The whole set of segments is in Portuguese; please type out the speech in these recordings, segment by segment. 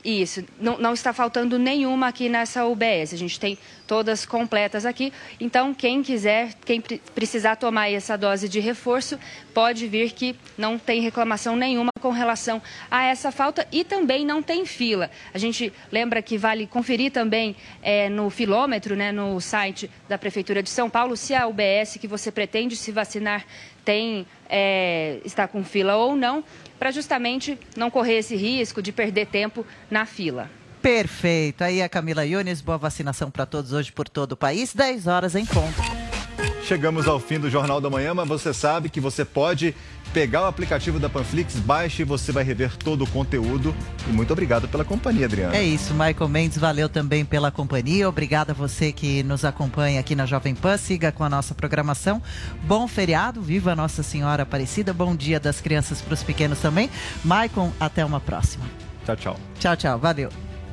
Isso, não está faltando nenhuma aqui nessa UBS, a gente tem todas completas aqui, então quem quiser, quem precisar tomar essa dose de reforço, pode vir que não tem reclamação nenhuma com relação a essa falta e também não tem fila. A gente lembra que vale conferir também no filômetro, né, no site da Prefeitura de São Paulo, se a UBS que você pretende se vacinar está com fila ou não, para justamente não correr esse risco de perder tempo na fila. Perfeito. Aí a Camila Yunes, boa vacinação para todos hoje por todo o país, 10 horas em ponto. Chegamos ao fim do Jornal da Manhã, mas você sabe que você pode pegar o aplicativo da Panflix, baixe e você vai rever todo o conteúdo. E muito obrigado pela companhia, Adriana. É isso, Michael Mendes, valeu também pela companhia. Obrigada a você que nos acompanha aqui na Jovem Pan. Siga com a nossa programação. Bom feriado, viva Nossa Senhora Aparecida. Bom dia das crianças para os pequenos também. Michael, até uma próxima. Tchau, tchau. Tchau, tchau. Valeu.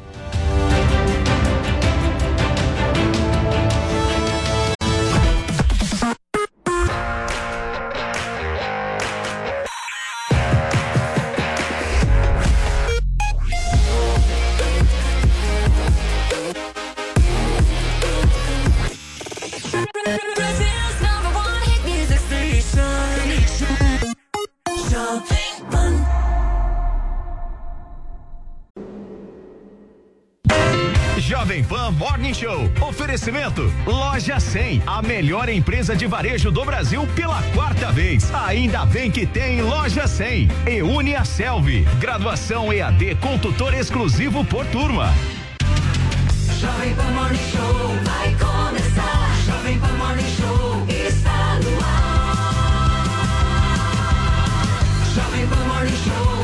Jovem Pan Morning Show. Oferecimento Loja 100, a melhor empresa de varejo do Brasil pela 4ª vez. Ainda bem que tem Loja 100. E UniaSelv, graduação EAD com tutor exclusivo por turma. Jovem Pan Morning Show vai começar. Jovem Pan Morning Show está no ar. Jovem Pan Morning Show.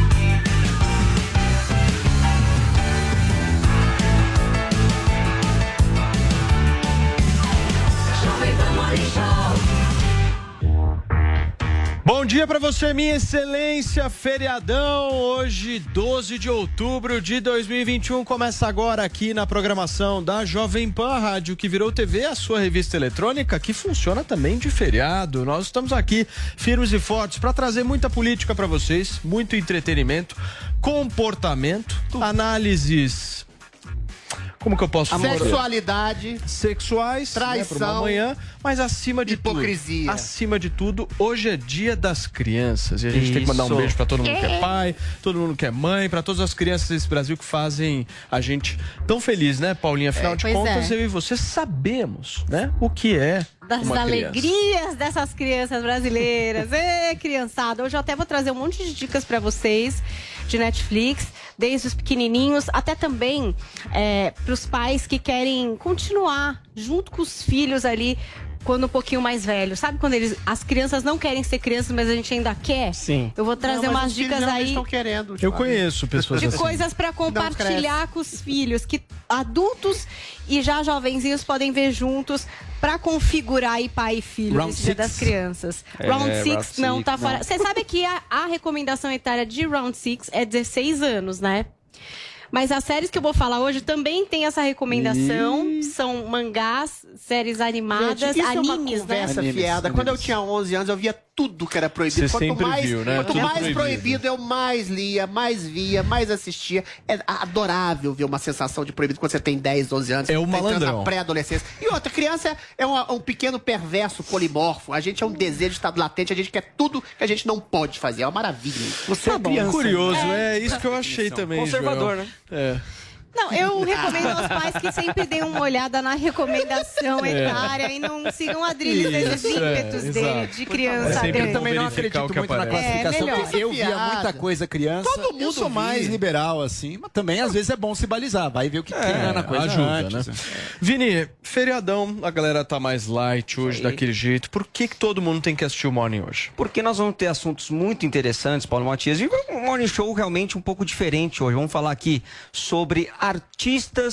Bom dia para você, minha excelência, feriadão, hoje 12 de outubro de 2021, começa agora aqui na programação da Jovem Pan, rádio que virou TV, a sua revista eletrônica que funciona também de feriado. Nós estamos aqui firmes e fortes para trazer muita política para vocês, muito entretenimento, comportamento, análises... Como que eu posso falar? Sexualidade, sexuais, traição, né, amanhã, mas acima de hipocrisia. Acima de tudo, hoje é dia das crianças e a gente tem que mandar um beijo para todo mundo que é pai, todo mundo que é mãe, para todas as crianças desse Brasil que fazem a gente tão feliz, né, Paulinha? Afinal de contas, eu e você sabemos, né, o que é das alegrias dessas crianças brasileiras. Criançada, hoje eu até vou trazer um monte de dicas para vocês de Netflix, desde os pequenininhos até também para os pais que querem continuar junto com os filhos ali quando um pouquinho mais velho. Sabe quando as crianças não querem ser crianças, mas a gente ainda quer? Sim. Eu vou trazer umas dicas aí. Estão querendo, eu conheço pessoas de assim. Coisas para compartilhar com os filhos, que adultos e já jovenzinhos podem ver juntos para configurar aí pai e filho nesse dia das crianças. Round 6 não tá fora. Você sabe que a recomendação etária de Round 6 é 16 anos, né? Mas as séries que eu vou falar hoje também tem essa recomendação. São mangás, séries animadas, gente, isso animes, é uma conversa fiada. Quando eu tinha 11 anos, eu via tudo que era proibido. Você sempre viu, né? Quanto mais proibido, eu mais lia, mais via, mais assistia. É adorável ver uma sensação de proibido quando você tem 10, 12 anos. É o malandrão. Na pré-adolescência. E outra, criança é um pequeno perverso polimorfo. A gente é um desejo de estado latente, a gente quer tudo que a gente não pode fazer. É uma maravilha. Você é criança. Curioso, é isso que eu achei também, conservador, Joel. né? Não, eu recomendo aos pais que sempre deem uma olhada na recomendação etária e não sigam a trilha desses ímpetos dele de criança. Eu também não acredito muito na classificação, porque eu via muita coisa criança. Todo mundo eu sou mais liberal, assim, mas também às vezes é bom se balizar. Vai ver o que tem na coisa ajuda, antes. né? Vini, feriadão, a galera tá mais light hoje, daquele jeito. Por que todo mundo tem que assistir o Morning hoje? Porque nós vamos ter assuntos muito interessantes, Paulo Matias, e um Morning Show realmente um pouco diferente hoje. Vamos falar aqui sobre artistas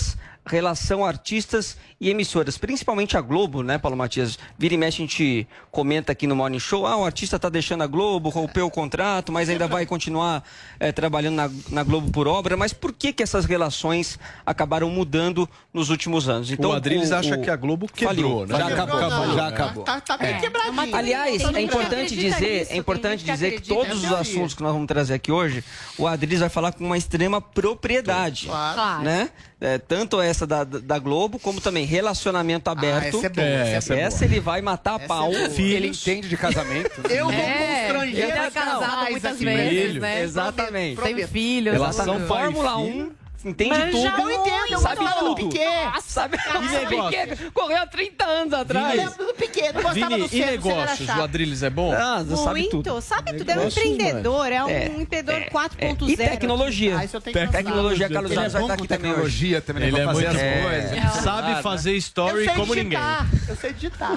relação artistas e emissoras, principalmente a Globo, né, Paulo Matias? Vira e mexe, a gente comenta aqui no Morning Show, o artista está deixando a Globo, rompeu o contrato, mas ainda vai continuar trabalhando na Globo por obra. Mas por que essas relações acabaram mudando nos últimos anos? Então, o Adriles acha que a Globo quebrou, né? Já acabou. Tá bem quebradinho. Aliás, é importante dizer que todos os assuntos que nós vamos trazer aqui hoje, o Adriles vai falar com uma extrema propriedade. Claro. Né? Tanto essa da Globo, como também relacionamento aberto. Essa ele vai matar a pau. Ele entende de casamento. Eu vou constranger. Ele é casado muitas vezes, né? Exatamente. Tem filhos. Relação Fórmula 1. Entende tudo. Eu entendo, sabe tudo. Piquet. Sabe Piquet correu há 30 anos atrás. Eu lembro do Piquet, não gostava do Vini, e negócios? O Adriles é bom? Sabe tudo. Sabe tudo. É um empreendedor, um empreendedor 4.0. E tecnologia. Tecnologia, Carlos Alves vai estar aqui também hoje. Também ele é fazer muito as coisas. Ele sabe fazer story como ninguém. Eu sei digitar.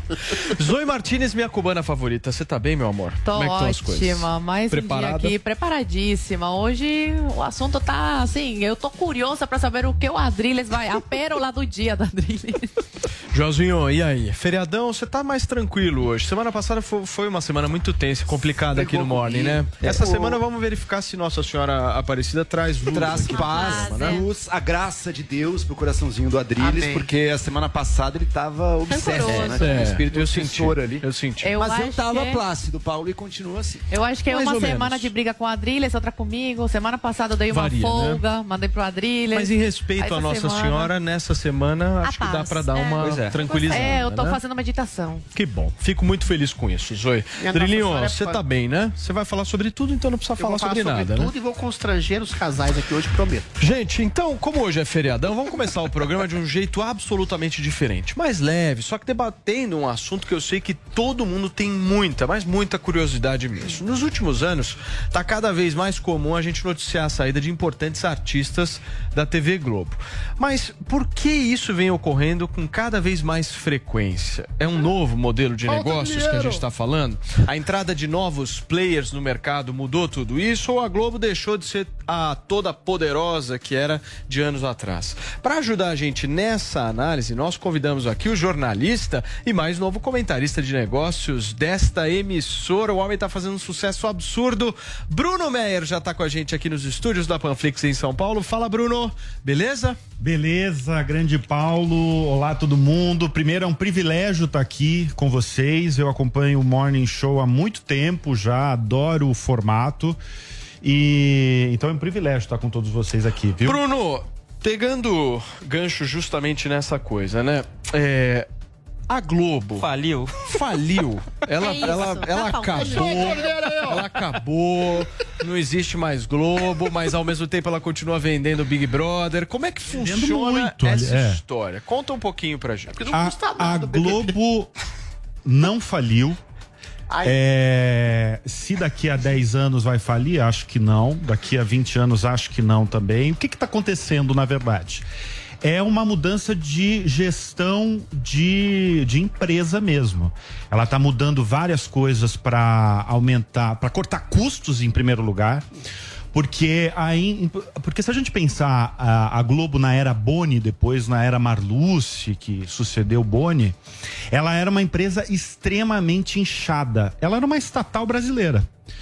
Zoe Martinez, minha cubana favorita. Você tá bem, meu amor? Tô Como é que estão as coisas? ótima, mais um dia aqui, preparadíssima. Hoje o assunto tá assim, eu tô curiosa pra saber o que o Adriles vai, a pérola do dia da Adriles. Joãozinho, e aí? Feriadão, você tá mais tranquilo hoje. Semana passada foi uma semana muito tensa, complicada aqui no Morning, né? Essa semana vamos verificar se Nossa Senhora Aparecida traz luz. Traz paz, luz, a graça de Deus pro coraçãozinho do Adriles, porque a semana passada ele tava obsesso, né? O espírito obsessor ali. Eu senti. Mas eu tava plácido, Paulo, e continua assim. Eu acho que é uma semana de briga com o Adriles, outra comigo. Semana passada eu dei uma folga, mandei pro Adriles. Mas em respeito à Nossa Senhora, nessa semana acho que dá pra dar uma tranquilizada. Eu tô fazendo meditação. Que bom. Fico muito feliz com isso, Zoe. Drilinho, você tá bem, né? Você vai falar sobre tudo, então não precisa falar sobre nada, né? Tudo e vou constranger os casais aqui hoje, prometo. Gente, então, como hoje é feriadão, vamos começar o programa de um jeito absolutamente diferente. Mais leve, só que debatendo um assunto que eu sei que todo mundo tem muita, mas muita curiosidade mesmo. Nos últimos anos, tá cada vez mais comum a gente noticiar a saída de importantes artistas da TV Globo. Mas por que isso vem ocorrendo com cada vez mais frequência? É um novo modelo de negócios que a gente está falando? A entrada de novos players no mercado mudou tudo isso ou a Globo deixou de ser a toda poderosa que era de anos atrás? Para ajudar a gente nessa análise, nós convidamos aqui o jornalista e mais novo comentarista de negócios desta emissora. O homem está fazendo um sucesso absurdo. Bruno Meyer já está com a gente aqui nos estúdios da Panflix em São Paulo. Fala, Bruno. Beleza? Beleza, grande Paulo. Olá, todo mundo. Primeiro, é um privilégio estar aqui com vocês. Eu acompanho o Morning Show há muito tempo já, adoro o formato. E então é um privilégio estar com todos vocês aqui, viu? Bruno, pegando gancho justamente nessa coisa, né? A Globo faliu. Ela acabou. Ela acabou. Não existe mais Globo, mas ao mesmo tempo ela continua vendendo Big Brother. Como é que funciona essa história? Conta um pouquinho pra gente. A Globo não faliu. Se daqui a 10 anos vai falir, acho que não. Daqui a 20 anos, acho que não também. O que está acontecendo, na verdade? É uma mudança de gestão de empresa mesmo. Ela está mudando várias coisas para aumentar, para cortar custos em primeiro lugar. Porque se a gente pensar a Globo na era Boni, depois na era Marluce, que sucedeu Boni, ela era uma empresa extremamente inchada. Ela era uma estatal brasileira.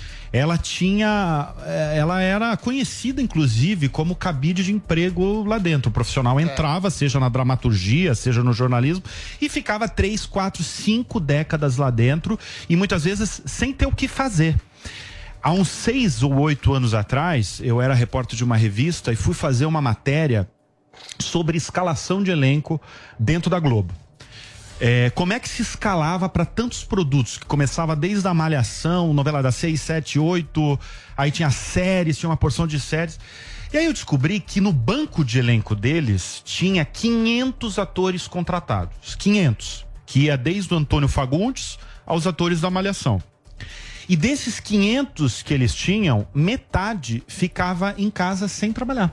Ela era conhecida, inclusive, como cabide de emprego lá dentro. O profissional entrava, seja na dramaturgia, seja no jornalismo, e ficava 3, 4, 5 décadas lá dentro, e muitas vezes sem ter o que fazer. Há uns 6 ou 8 anos atrás, eu era repórter de uma revista e fui fazer uma matéria sobre escalação de elenco dentro da Globo. Como é que se escalava para tantos produtos, que começava desde a Malhação, novela das 6, 7, 8, aí tinha séries, tinha uma porção de séries. E aí eu descobri que no banco de elenco deles tinha 500 atores contratados. 500. Que ia desde o Antônio Fagundes aos atores da Malhação. E desses 500 que eles tinham, metade ficava em casa sem trabalhar.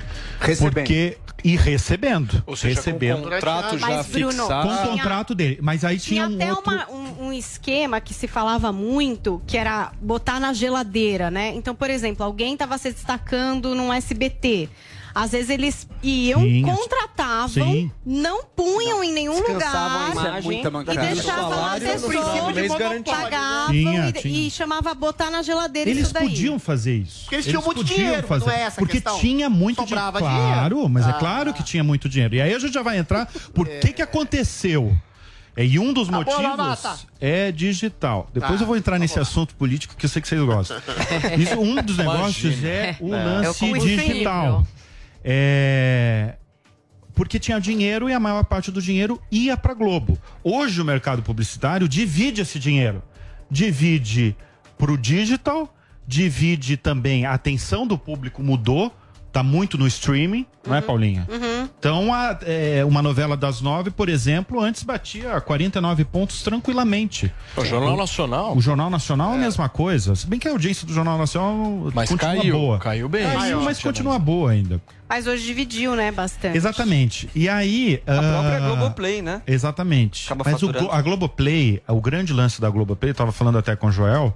Recebendo. Ou seja, com contrato já fixado. Com o contrato dele. Mas aí tinha até um esquema que se falava muito, que era botar na geladeira, né? Então, por exemplo, alguém estava se destacando num SBT. Às vezes eles iam, contratavam, não punham em nenhum lugar e deixavam as pessoas, pagavam e chamava botar na geladeira eles isso daí. Podiam fazer isso. Porque eles tinham muito dinheiro, não é essa porque questão? tinha muito dinheiro. Claro, mas é claro que tinha muito dinheiro. E aí a gente já vai entrar por que aconteceu. E um dos motivos é digital. Depois eu vou entrar nesse assunto político que eu sei que vocês gostam. Um dos negócios é o lance digital. Porque tinha dinheiro e a maior parte do dinheiro ia para Globo. Hoje o mercado publicitário divide esse dinheiro. Divide para o digital, divide também, a atenção do público mudou. Tá muito no streaming, não é, Paulinha? Então, uma novela das 9, por exemplo, antes batia 49 pontos tranquilamente. O Jornal Nacional? O Jornal Nacional é a mesma coisa. Se bem que a audiência do Jornal Nacional continua boa. Caiu bem. Mas continua boa ainda. Mas hoje dividiu, né, bastante. Exatamente. E aí... A própria Globoplay, né? Exatamente. Mas a Globoplay, o grande lance da Globoplay, eu tava falando até com o Joel...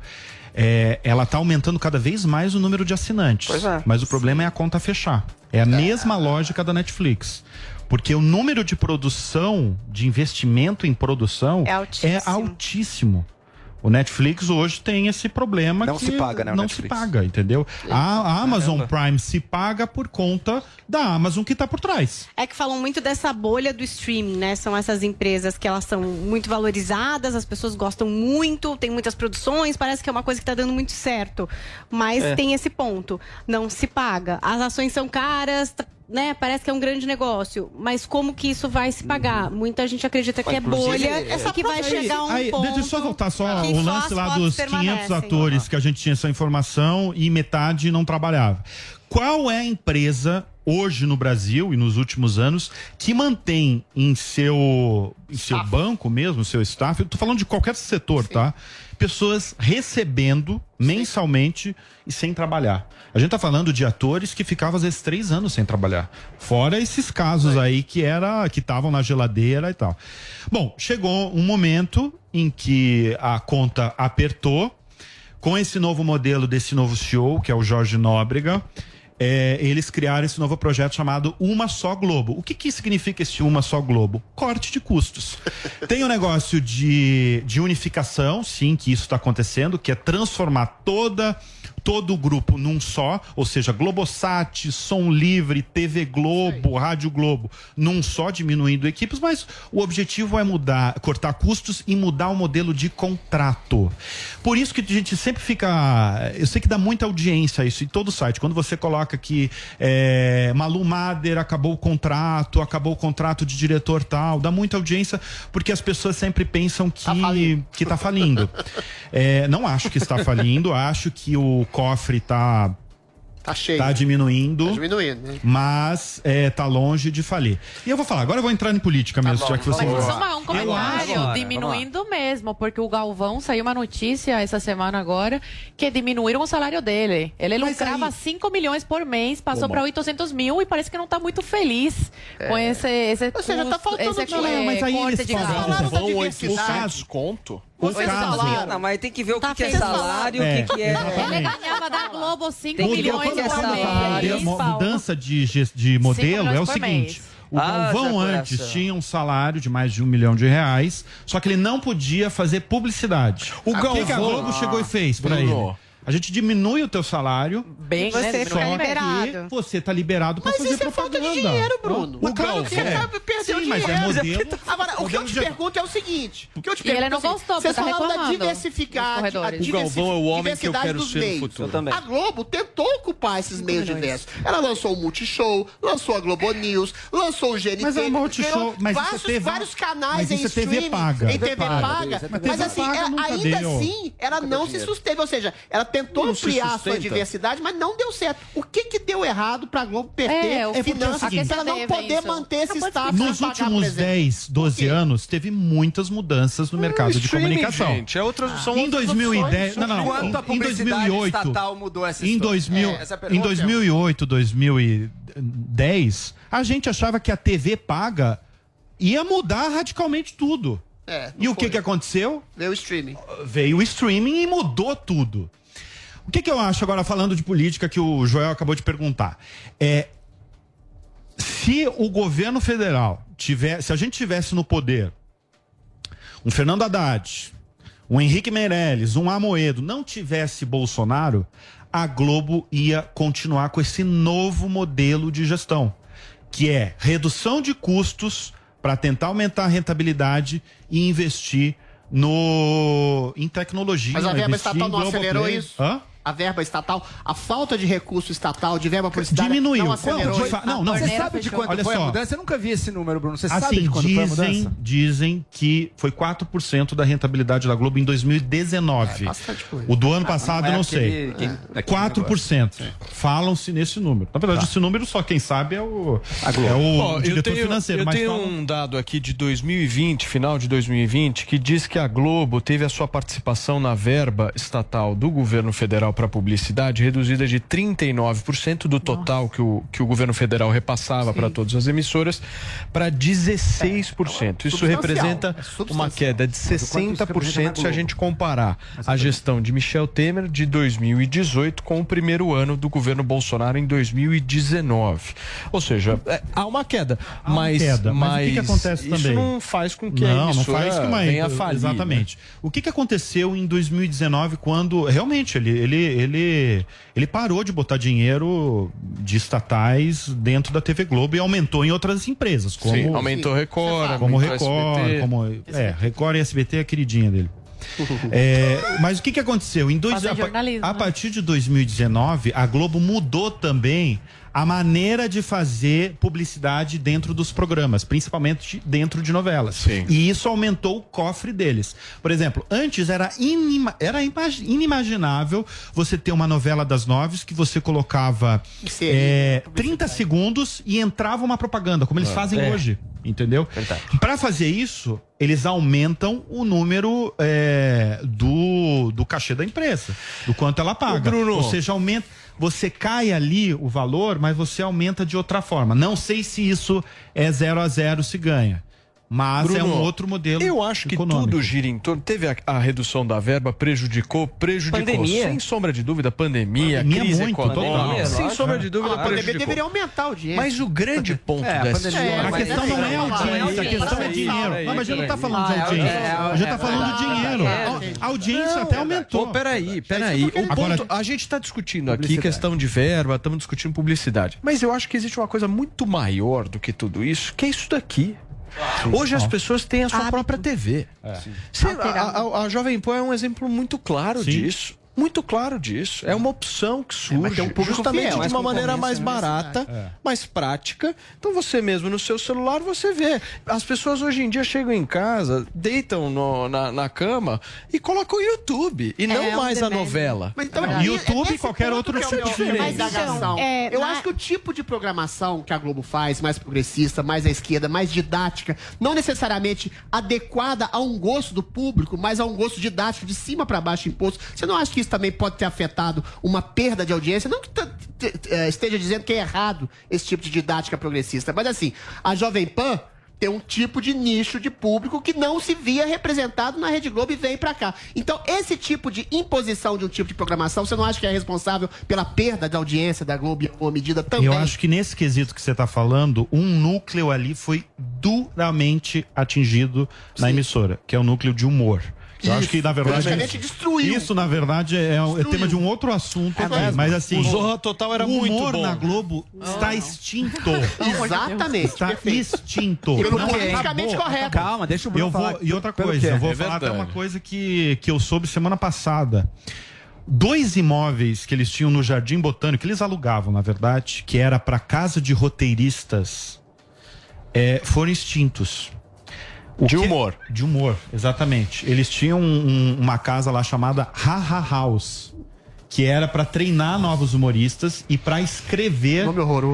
ela está aumentando cada vez mais o número de assinantes. Mas o problema é a conta fechar. É a mesma lógica da Netflix. Porque o número de produção, de investimento em produção é altíssimo. O Netflix hoje tem esse problema não se paga, né? Não se paga, entendeu? A Amazon Prime se paga por conta da Amazon que está por trás. É que falam muito dessa bolha do streaming, né? São essas empresas que elas são muito valorizadas, as pessoas gostam muito, tem muitas produções, parece que é uma coisa que está dando muito certo. Mas tem esse ponto, não se paga. As ações são caras, né? Parece que é um grande negócio, mas como que isso vai se pagar? Muita gente acredita que é bolha e que vai chegar a um ponto. Deixa eu só voltar o lance lá dos 500 atores que a gente tinha essa informação e metade não trabalhava. Qual é a empresa hoje no Brasil e nos últimos anos que mantém em seu banco mesmo, seu staff, eu tô falando de qualquer setor, tá? Pessoas recebendo mensalmente e sem trabalhar. A gente tá falando de atores que ficavam às vezes 3 anos sem trabalhar. Fora esses casos aí que estavam na geladeira e tal. Bom, chegou um momento em que a conta apertou com esse novo modelo desse novo CEO, que é o Jorge Nóbrega. Eles criaram esse novo projeto chamado Uma Só Globo. O que significa esse Uma Só Globo? Corte de custos. Tem um negócio de unificação, sim, que isso está acontecendo, que é transformar todo o grupo num só, ou seja, Globosat, Som Livre, TV Globo, Rádio Globo, num só, diminuindo equipes, mas o objetivo é cortar custos e mudar o modelo de contrato. Por isso que a gente sempre fica... Eu sei que dá muita audiência isso em todo o site. Quando você coloca que Malu Mader acabou o contrato de diretor tal, dá muita audiência, porque as pessoas sempre pensam que tá falindo. Não acho que está falindo, acho que o cofre tá cheio. Tá diminuindo. Né? Mas tá longe de falir. E eu vou falar, agora eu vou entrar em política mesmo, já que você um comentário diminuindo mesmo, porque o Galvão saiu uma notícia essa semana agora que diminuíram o salário dele. Ele lucrava 5 milhões por mês, passou para 800 mil e parece que não tá muito feliz com esse ou seja, tá faltando dinheiro. Mas aí eles pagam desconto. Mas tem que ver o que é salário, o que é... Ele ganhava da Globo 5 milhões por mês. Mudança de modelo é o seguinte... O Galvão antes tinha um salário de mais de R$1 milhão, só que ele não podia fazer publicidade. O que a Globo chegou e fez pra ele? A gente diminui o teu salário. Bem, você fica liberado. Você tá liberado pra fazer propaganda. Mas isso é falta de dinheiro, Bruno. O Galvão perdeu dinheiro. Mas é modelo. Agora, o que eu te pergunto é o seguinte. E ele não gostou, porque vocês falaram da diversificação. O Galvão é o homem que eu quero ser no futuro. A Globo tentou ocupar esses meios diversos. Ela lançou o Multishow, lançou a Globo News, lançou o GNT. Mas é Multishow, vários canais em streaming. Em TV paga. Mas assim, ainda assim, ela não se susteve. Ou seja, ela tentou ampliar a sua diversidade, mas não deu certo. O que deu errado pra Globo perder finanças pra ela não poder manter esse status? Nos últimos 10, 12 anos, teve muitas mudanças no mercado de comunicação. Gente, em 2010, em 2008, estatal mudou essa em 2008, 2010, a gente achava que a TV paga ia mudar radicalmente tudo. E o que aconteceu? Veio o streaming. Veio o streaming e mudou tudo. O que eu acho agora, falando de política, que o Joel acabou de perguntar? Se o governo federal se a gente tivesse no poder um Fernando Haddad, um Henrique Meirelles, um Amoedo, não tivesse Bolsonaro, a Globo ia continuar com esse novo modelo de gestão, que é redução de custos para tentar aumentar a rentabilidade e investir em tecnologia. Mas a verba estatal não acelerou isso? Hã? A verba estatal, a falta de recurso estatal, de verba publicitária, diminuiu. não acelerou. Você sabe de quanto foi a mudança? Eu nunca vi esse número, Bruno. Você sabe de quanto foi a mudança? Dizem que foi 4% da rentabilidade da Globo em 2019. Bastante coisa. O do ano passado, eu não sei. 4%. Falam-se nesse número. Na verdade, esse número só quem sabe é o diretor financeiro. Eu tenho um dado aqui de 2020, final de 2020, que diz que a Globo teve a sua participação na verba estatal do governo federal para publicidade reduzida de 39% do total que o governo federal repassava para todas as emissoras para 16%. Isso representa uma queda de 60% se a gente comparar a gestão de Michel Temer de 2018 com o primeiro ano do governo Bolsonaro em 2019. Ou seja, há uma queda. Mas o que acontece isso também? não faz com que a emissora venha a falir. Exatamente. O que aconteceu em 2019 quando realmente ele parou de botar dinheiro de estatais dentro da TV Globo e aumentou em outras empresas. Sim, aumentou Record, como Record, Record e SBT é a queridinha dele. Mas o que aconteceu? A partir de 2019, a Globo mudou também a maneira de fazer publicidade dentro dos programas, principalmente dentro de novelas. Sim. E isso aumentou o cofre deles. Por exemplo, antes era inimaginável você ter uma novela das 9 que você colocava 30 segundos e entrava uma propaganda, como eles fazem hoje. Entendeu? Para fazer isso, eles aumentam o número do cachê da empresa, do quanto ela paga. Bruno. Ou seja, você cai ali o valor, mas você aumenta de outra forma. Não sei se isso é 0-0 se ganha. Mas Bruno, é um outro modelo. Eu acho que tudo gira em torno. Teve a redução da verba, prejudicou. Pandemia. Sem sombra de dúvida, pandemia crise econômica. Sem sombra de dúvida, a pandemia deveria aumentar a audiência. Mas o grande ponto dessa história. A questão não é audiência, a questão é dinheiro. Não, mas a gente não está falando de audiência. A gente está falando de dinheiro. A audiência até aumentou. Peraí. A gente está discutindo aqui questão de verba, estamos discutindo publicidade. Mas eu acho que existe uma coisa muito maior do que tudo isso, que é isso daqui. Hoje as pessoas têm a sua própria TV. A Jovem Pan é um exemplo muito claro disso. Muito claro disso. É uma opção que surge justamente de uma maneira mais barata, mais prática. Então você mesmo no seu celular você vê. As pessoas hoje em dia chegam em casa, deitam na cama e colocam o YouTube e não mais a novela. Mas então, YouTube e qualquer outro tipo de indagação. Eu acho que o tipo de programação que a Globo faz, mais progressista, mais à esquerda, mais didática, não necessariamente adequada a um gosto do público, mas a um gosto didático de cima para baixo imposto. Você não acha que isso também pode ter afetado uma perda de audiência? Não que esteja dizendo que é errado esse tipo de didática progressista, mas assim, a Jovem Pan tem um tipo de nicho de público que não se via representado na Rede Globo e vem pra cá. Então, esse tipo de imposição de um tipo de programação, você não acha que é responsável pela perda de audiência da Globo em alguma medida também? Eu acho que nesse quesito que você está falando, um núcleo ali foi duramente atingido na emissora, que é o núcleo de humor. Eu acho que, na verdade, isso, na verdade, é tema de um outro assunto aqui. Mas, assim, o Zorra Total era muito bom. O humor na Globo está extinto. Exatamente. Está extinto. Politicamente correto. Calma, deixa o Bruno falar. E outra coisa, eu vou falar até uma coisa que eu soube semana passada. 2 imóveis que eles tinham no Jardim Botânico, que eles alugavam, na verdade, que era para casa de roteiristas, foram extintos. De humor, exatamente. Eles tinham uma casa lá chamada Haha House, que era para treinar novos humoristas e para escrever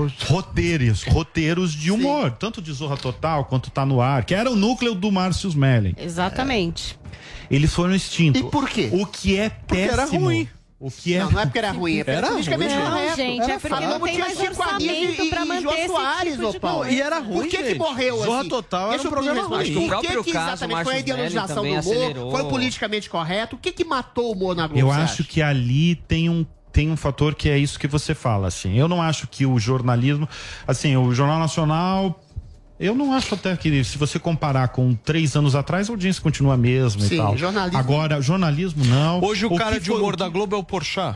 roteiros de humor, tanto de Zorra Total quanto Tá No Ar, que era o núcleo do Márcio Smelling. Exatamente. Eles foram extintos. E por quê? O que é péssimo. Porque era ruim. Não é porque era ruim, é politicamente correto. Não, gente, é porque não tem mais orçamento pra manter esse tipo de coisa. E era ruim, por que morreu assim? Zorra Total era um programa ruim. Por que exatamente foi a ideologização do humor? Foi o politicamente correto? O que matou o humor na Globo? Eu acho que ali tem tem um fator que é isso que você fala, assim. Eu não acho que o jornalismo, assim, o Jornal Nacional, eu não acho até que, se você comparar com 3 anos atrás, a audiência continua a mesma e tal. Jornalismo. Agora, jornalismo não. Hoje o cara de humor da Globo é o Porchat.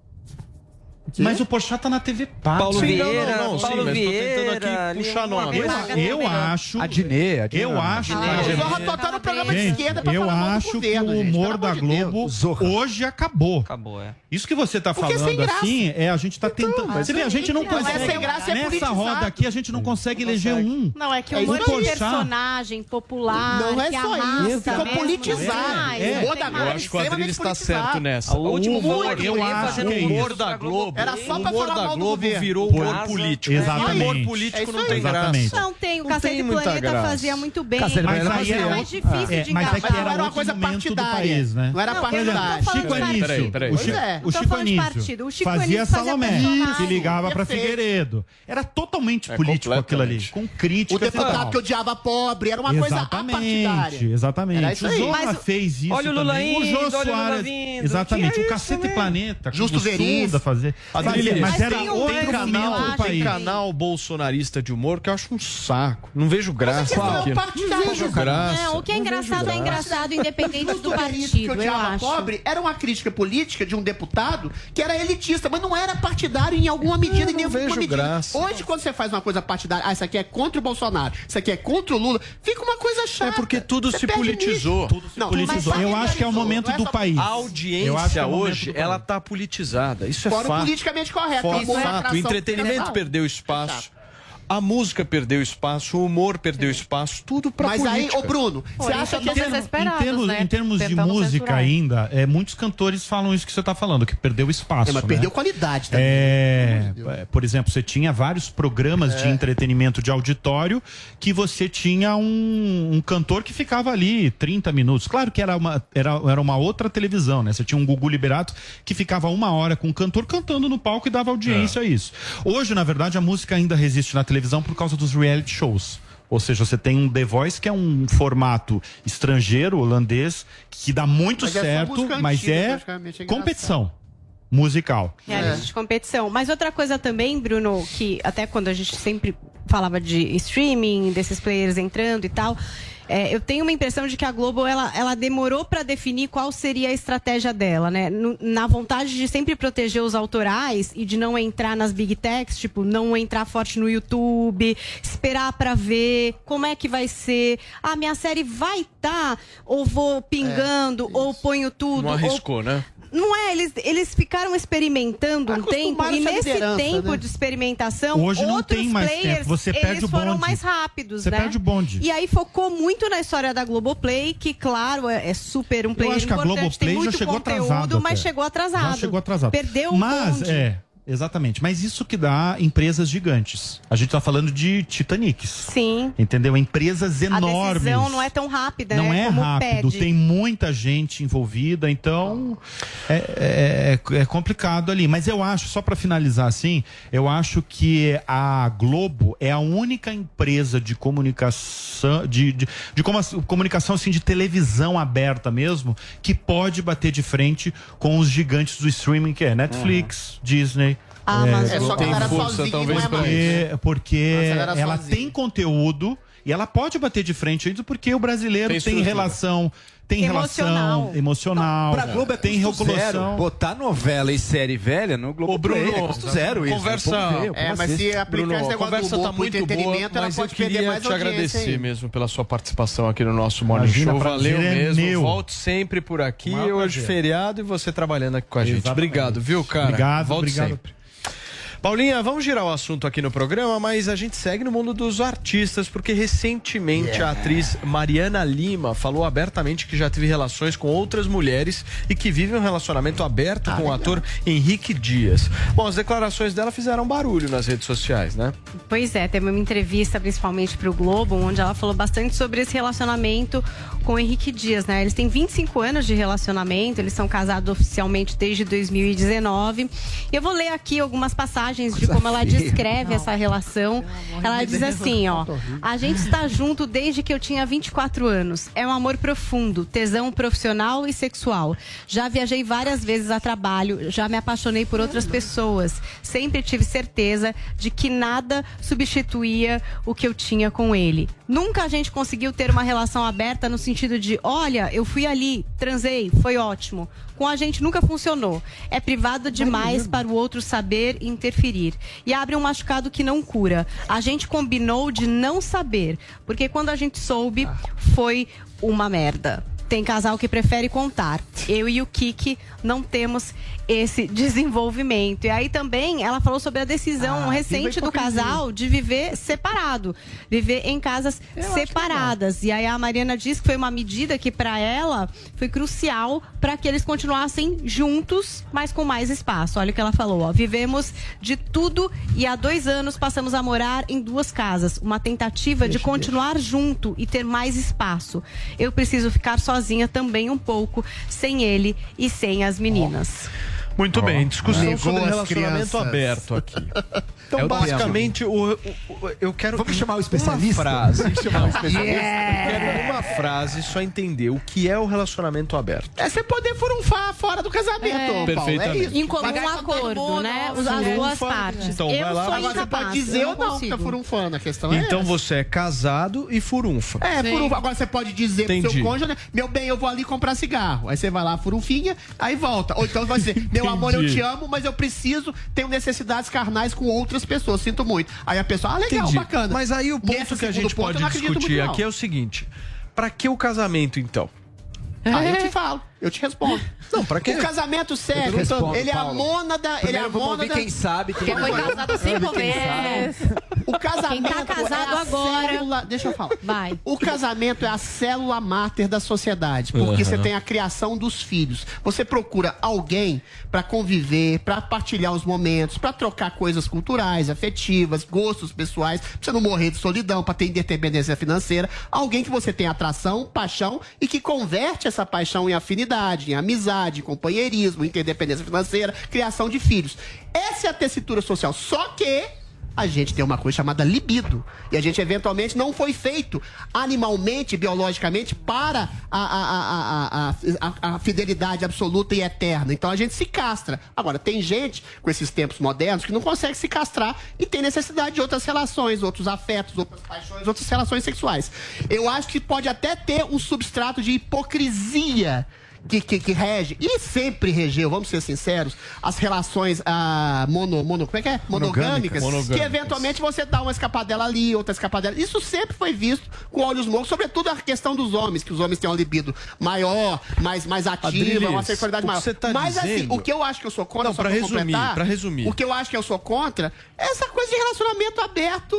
Mas o Porchat tá na TV Paga. Paulo Vieira, Paulo Vieira, tô tentando aqui puxar nome. Eu acho. A Dinê. Eu acho. O Zorra total no programa de esquerda pra eu falar mal do acho governo, que o gente, humor pelo da amor de Globo hoje acabou. Acabou, é. Isso que você tá Porque falando sem graça. assim, a gente tá tentando. Você vê, a gente não Mas consegue. sem graça é Nessa politizado. roda aqui, a gente não consegue eleger um. Não, é que É o humor isso é um aí. personagem popular. Não é que só arrasta isso, ficou mesmo, politizado. demais. O humor da Globo Eu acho que o Adriles está certo nessa. O último humor, eu acho que o é humor isso. da Globo, Era só o pra humor falar da mal do Globo governo. virou humor político. Exatamente. O humor político não tem Exatamente. graça. Não tem, o Não Cacete tem do muita Planeta graça. fazia muito bem. Cacete do Mas Planeta aí fazia. era mais difícil de mas é engajar. que era Era uma outro coisa momento do partidária. país, né? Não era Não, Por eu exemplo, não tô falando Chico de Anísio. partido. Peraí. O Chico, Pois é. o Não tô Chico falando de Anísio partido. O Chico fazia Anísio fazia Salomé, personagem. que ligava pra Perfeito. Figueiredo. Era totalmente político aquilo ali, completamente. com crítica O deputado total. que odiava pobre, era uma coisa apartidária. Exatamente. Era isso O aí. Zorra Mas fez isso olha o Lula também. indo, o Jô olha o Lula Soares. vindo. Exatamente. Tinha O isso Cacete também. Planeta. Justo Veríssimo. fazer. Adriles, Mas Mas era tem outro outro momento canal, do país. Tem canal bolsonarista de humor que eu acho um saco. Não vejo graça naquilo. Não vejo graça. Não, o que é Não vejo engraçado graça. é engraçado independente do que partido, eu odiava acho. pobre era uma crítica política de um deputado que era elitista, mas não era partidário em alguma medida. Eu não vejo graça. Hoje, quando você faz uma coisa partidária, isso aqui é contra o Bolsonaro, isso aqui é contra o Lula, fica uma coisa chata. É porque tudo Você se perde politizou. nicho. Tudo se Não, politizou. mas Eu acho que é o momento não é do só- país. A Eu acho que audiência é o momento hoje, do ela país. tá politizada. Isso é Fora o fato. politicamente correto. Fora Isso é fato. atração O entretenimento social. perdeu espaço. A música perdeu espaço, o humor perdeu espaço, tudo pra Mas política. aí, ô Bruno, você acha que Em termos de música ainda, muitos cantores falam isso que você está falando, que perdeu espaço. mas né? perdeu qualidade também. Por exemplo, você tinha vários programas de entretenimento de auditório que você tinha um cantor que ficava ali 30 minutos. Claro que era uma outra televisão, né? Você tinha um Gugu Liberato que ficava 1 hora com o cantor cantando no palco e dava audiência a isso. Hoje, na verdade, a música ainda resiste na televisão por causa dos reality shows. Ou seja, você tem um The Voice, que é um formato estrangeiro, holandês, que dá muito Mas é só certo, música mas antiga, é praticamente, é engraçado. competição musical. Reality de competição. Mas outra coisa também, Bruno, que até quando a gente sempre falava de streaming, desses players entrando e tal, eu tenho uma impressão de que a Globo ela demorou para definir qual seria a estratégia dela, né? Na vontade de sempre proteger os autorais e de não entrar nas big techs, tipo, não entrar forte no YouTube, esperar para ver como é que vai ser. Ah, minha série vai estar, ou vou pingando, ou ponho tudo. Não arriscou, né? Não é, eles ficaram experimentando um tempo e nesse tempo de experimentação, hoje não outros tem mais players, tempo, você perde eles o foram bonde. mais rápidos, Você né? perde o bonde. E aí focou muito na história da Globoplay, que claro, é super um player Eu acho que a importante, tem Globoplay já muito chegou conteúdo, atrasado mas até. chegou atrasado. Já chegou atrasado. Perdeu o Mas, bonde. exatamente. Mas isso que dá empresas gigantes. A gente tá falando de Titanics. Sim. Entendeu? Empresas enormes. A decisão não é tão rápida, Não né? é como rápido, pede. tem muita gente envolvida, então é complicado ali. Mas eu acho, só para finalizar assim, eu acho que a Globo é a única empresa de comunicação, comunicação assim, de televisão aberta mesmo, que pode bater de frente com os gigantes do streaming, que é Netflix, Disney. É só que ela era sozinha, talvez, não é mais. Porque Nossa, ela ela sozinha. tem conteúdo e ela pode bater de frente ainda porque o brasileiro tem relação emocional. Pra Globo é tem custo zero. regulação. Botar novela e série velha no Globo Ô, Bruno, é custo zero isso. conversa- O povo vê, o povo mas assiste. se aplicar Bruno, esse a negócio conversa do humor tá pro muito boa, entretenimento, ela mas eu pode perder queria mais te audiência agradecer aí. mesmo pela sua participação aqui no nosso Morning Imagina, Show. prazer Valeu é mesmo. meu. Volte sempre por aqui. Maior Hoje prazer. feriado e você trabalhando aqui com a gente. Exatamente. Obrigado, viu, cara? Obrigado, Volte obrigado. sempre. Paulinha, vamos girar o assunto aqui no programa, mas a gente segue no mundo dos artistas, porque recentemente a atriz Mariana Lima falou abertamente que já teve relações com outras mulheres e que vive um relacionamento aberto com o ator Henrique Dias. Bom, as declarações dela fizeram barulho nas redes sociais, né? Pois é, teve uma entrevista principalmente para o Globo, onde ela falou bastante sobre esse relacionamento com o Henrique Dias, né? Eles têm 25 anos de relacionamento, eles são casados oficialmente desde 2019. E eu vou ler aqui algumas passagens passagens de como ela descreve essa relação. Ela diz assim, ó: a gente está junto desde que eu tinha 24 anos. É um amor profundo, tesão profissional e sexual. Já viajei várias vezes a trabalho, já me apaixonei por outras pessoas. Sempre tive certeza de que nada substituía o que eu tinha com ele. Nunca a gente conseguiu ter uma relação aberta no sentido de, olha, eu fui ali, transei, foi ótimo. Com a gente nunca funcionou. É privado demais para o outro saber e interferir. E abre um machucado que não cura. A gente combinou de não saber, porque quando a gente soube, foi uma merda. Tem casal que prefere contar. Eu e o Kiki não temos esse desenvolvimento. E aí também ela falou sobre a decisão recente do casal de viver separado. Viver em casas separadas. E aí a Mariana diz que foi uma medida que para ela foi crucial para que eles continuassem juntos, mas com mais espaço. Olha o que ela falou, ó. Vivemos de tudo e há 2 anos passamos a morar em 2 casas. Uma tentativa de continuar junto e ter mais espaço. Eu preciso ficar sozinha também um pouco, sem ele e sem as meninas. Muito bem, discussão sobre relacionamento aberto aqui. Então, basicamente, eu quero... Vamos chamar o especialista? Uma frase. Eu quero uma frase só entender o que é o relacionamento aberto. É você poder furunfar fora do casamento, Paulo. Perfeitamente. É isso. Em comum acordo, né? As duas partes. Então, eu vai lá. sou Agora você pode dizer ou não que tá furunfando, a questão é Então essa. você é casado e furunfa. Furunfa. Agora você pode dizer pro seu cônjuge, meu bem, eu vou ali comprar cigarro. Aí você vai lá, furunfinha, aí volta. Ou então vai dizer, meu amor, eu te amo, mas eu preciso, tenho necessidades carnais com outras pessoas, sinto muito. Aí a pessoa, legal, bacana. Mas aí o ponto que a gente pode discutir aqui é o seguinte: pra que o casamento, então? Eu te falo, eu te respondo. Não, pra quê? O casamento sério, ele é a mônada. Ele é a mônada. Quem sabe tem Quem foi casado 5 vezes. O casamento Quem tá casado agora. Célula, deixa eu falar. Vai. O casamento é a célula máter da sociedade, porque você tem a criação dos filhos. Você procura alguém para conviver, para partilhar os momentos, para trocar coisas culturais, afetivas, gostos pessoais, pra você não morrer de solidão, para ter independência financeira. Alguém que você tem atração, paixão e que converte essa paixão em afinidade, em amizade, em companheirismo, em independência financeira, criação de filhos. Essa é a tessitura social. Só que a gente tem uma coisa chamada libido. E a gente, eventualmente, não foi feito animalmente, biologicamente, para a fidelidade absoluta e eterna. Então, a gente se castra. Agora, tem gente, com esses tempos modernos, que não consegue se castrar e tem necessidade de outras relações, outros afetos, outras paixões, outras relações sexuais. Eu acho que pode até ter um substrato de hipocrisia que rege, e sempre regeu, vamos ser sinceros, as relações como é que é? Monogâmicas, que eventualmente você dá uma escapadela ali, outra escapadela. Isso sempre foi visto com olhos mortos, sobretudo a questão dos homens, que os homens têm uma libido maior, mais ativa, Adriles, uma sexualidade maior. Mas assim, o que eu acho que eu sou contra, pra resumir, o que eu acho que eu sou contra é essa coisa de relacionamento aberto,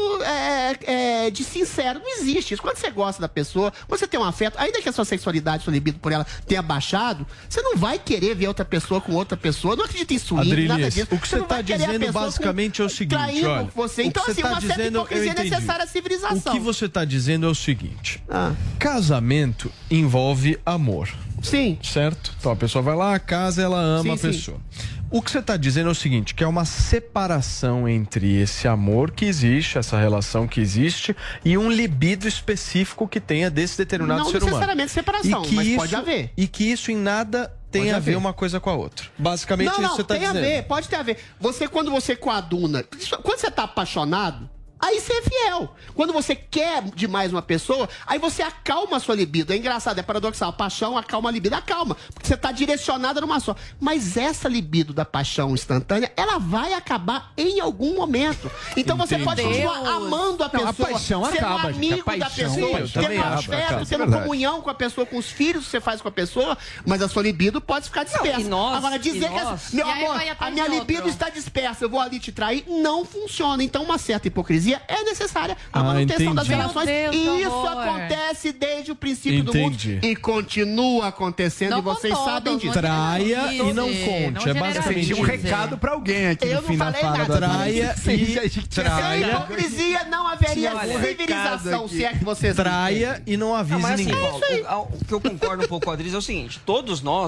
de sincero. Não existe isso. Quando você gosta da pessoa, quando você tem um afeto, ainda que a sua sexualidade, sua libido por ela tenha baixado, você não vai querer ver outra pessoa com outra pessoa. Não acredita em swing, Adriles, nada disso. O que você está dizendo basicamente é o seguinte, olha, você. Então, assim, uma certa hipocrisia é necessária à civilização. O que você está dizendo é o seguinte: casamento envolve amor. Sim. Certo? Então a pessoa vai lá, casa, ela ama a pessoa. O que você está dizendo é o seguinte, que é uma separação entre esse amor que existe, essa relação que existe, e um libido específico que tenha desse determinado ser humano. Não necessariamente separação, mas pode haver. E que isso em nada tem a ver uma coisa com a outra. Basicamente isso que você está dizendo. Não, tem a ver, pode ter a ver. Quando você coaduna, quando você está apaixonado, aí você é fiel. Quando você quer demais uma pessoa, aí você acalma a sua libido. É engraçado, é paradoxal. A paixão acalma a libido, acalma. Porque você está direcionada numa só. Mas essa libido da paixão instantânea, ela vai acabar em algum momento. Então você pode continuar amando a pessoa, a paixão sendo acaba, amigo da pessoa, tendo afeto, tendo comunhão com a pessoa, com os filhos que você faz com a pessoa, mas a sua libido pode ficar dispersa. Agora, dizer que, meu amor, a minha libido está dispersa, eu vou ali te trair, não funciona. Então, uma certa hipocrisia é necessária a manutenção das relações. E isso acontece desde o princípio do mundo e continua acontecendo, e vocês sabem disso. Traia e não conte. É basicamente um recado pra alguém aqui no fim da fala. Traia e traia. Sem hipocrisia não haveria civilização, se é que vocês traia e não avise ninguém. O que eu concordo um pouco com a Adriles é o seguinte: todos nós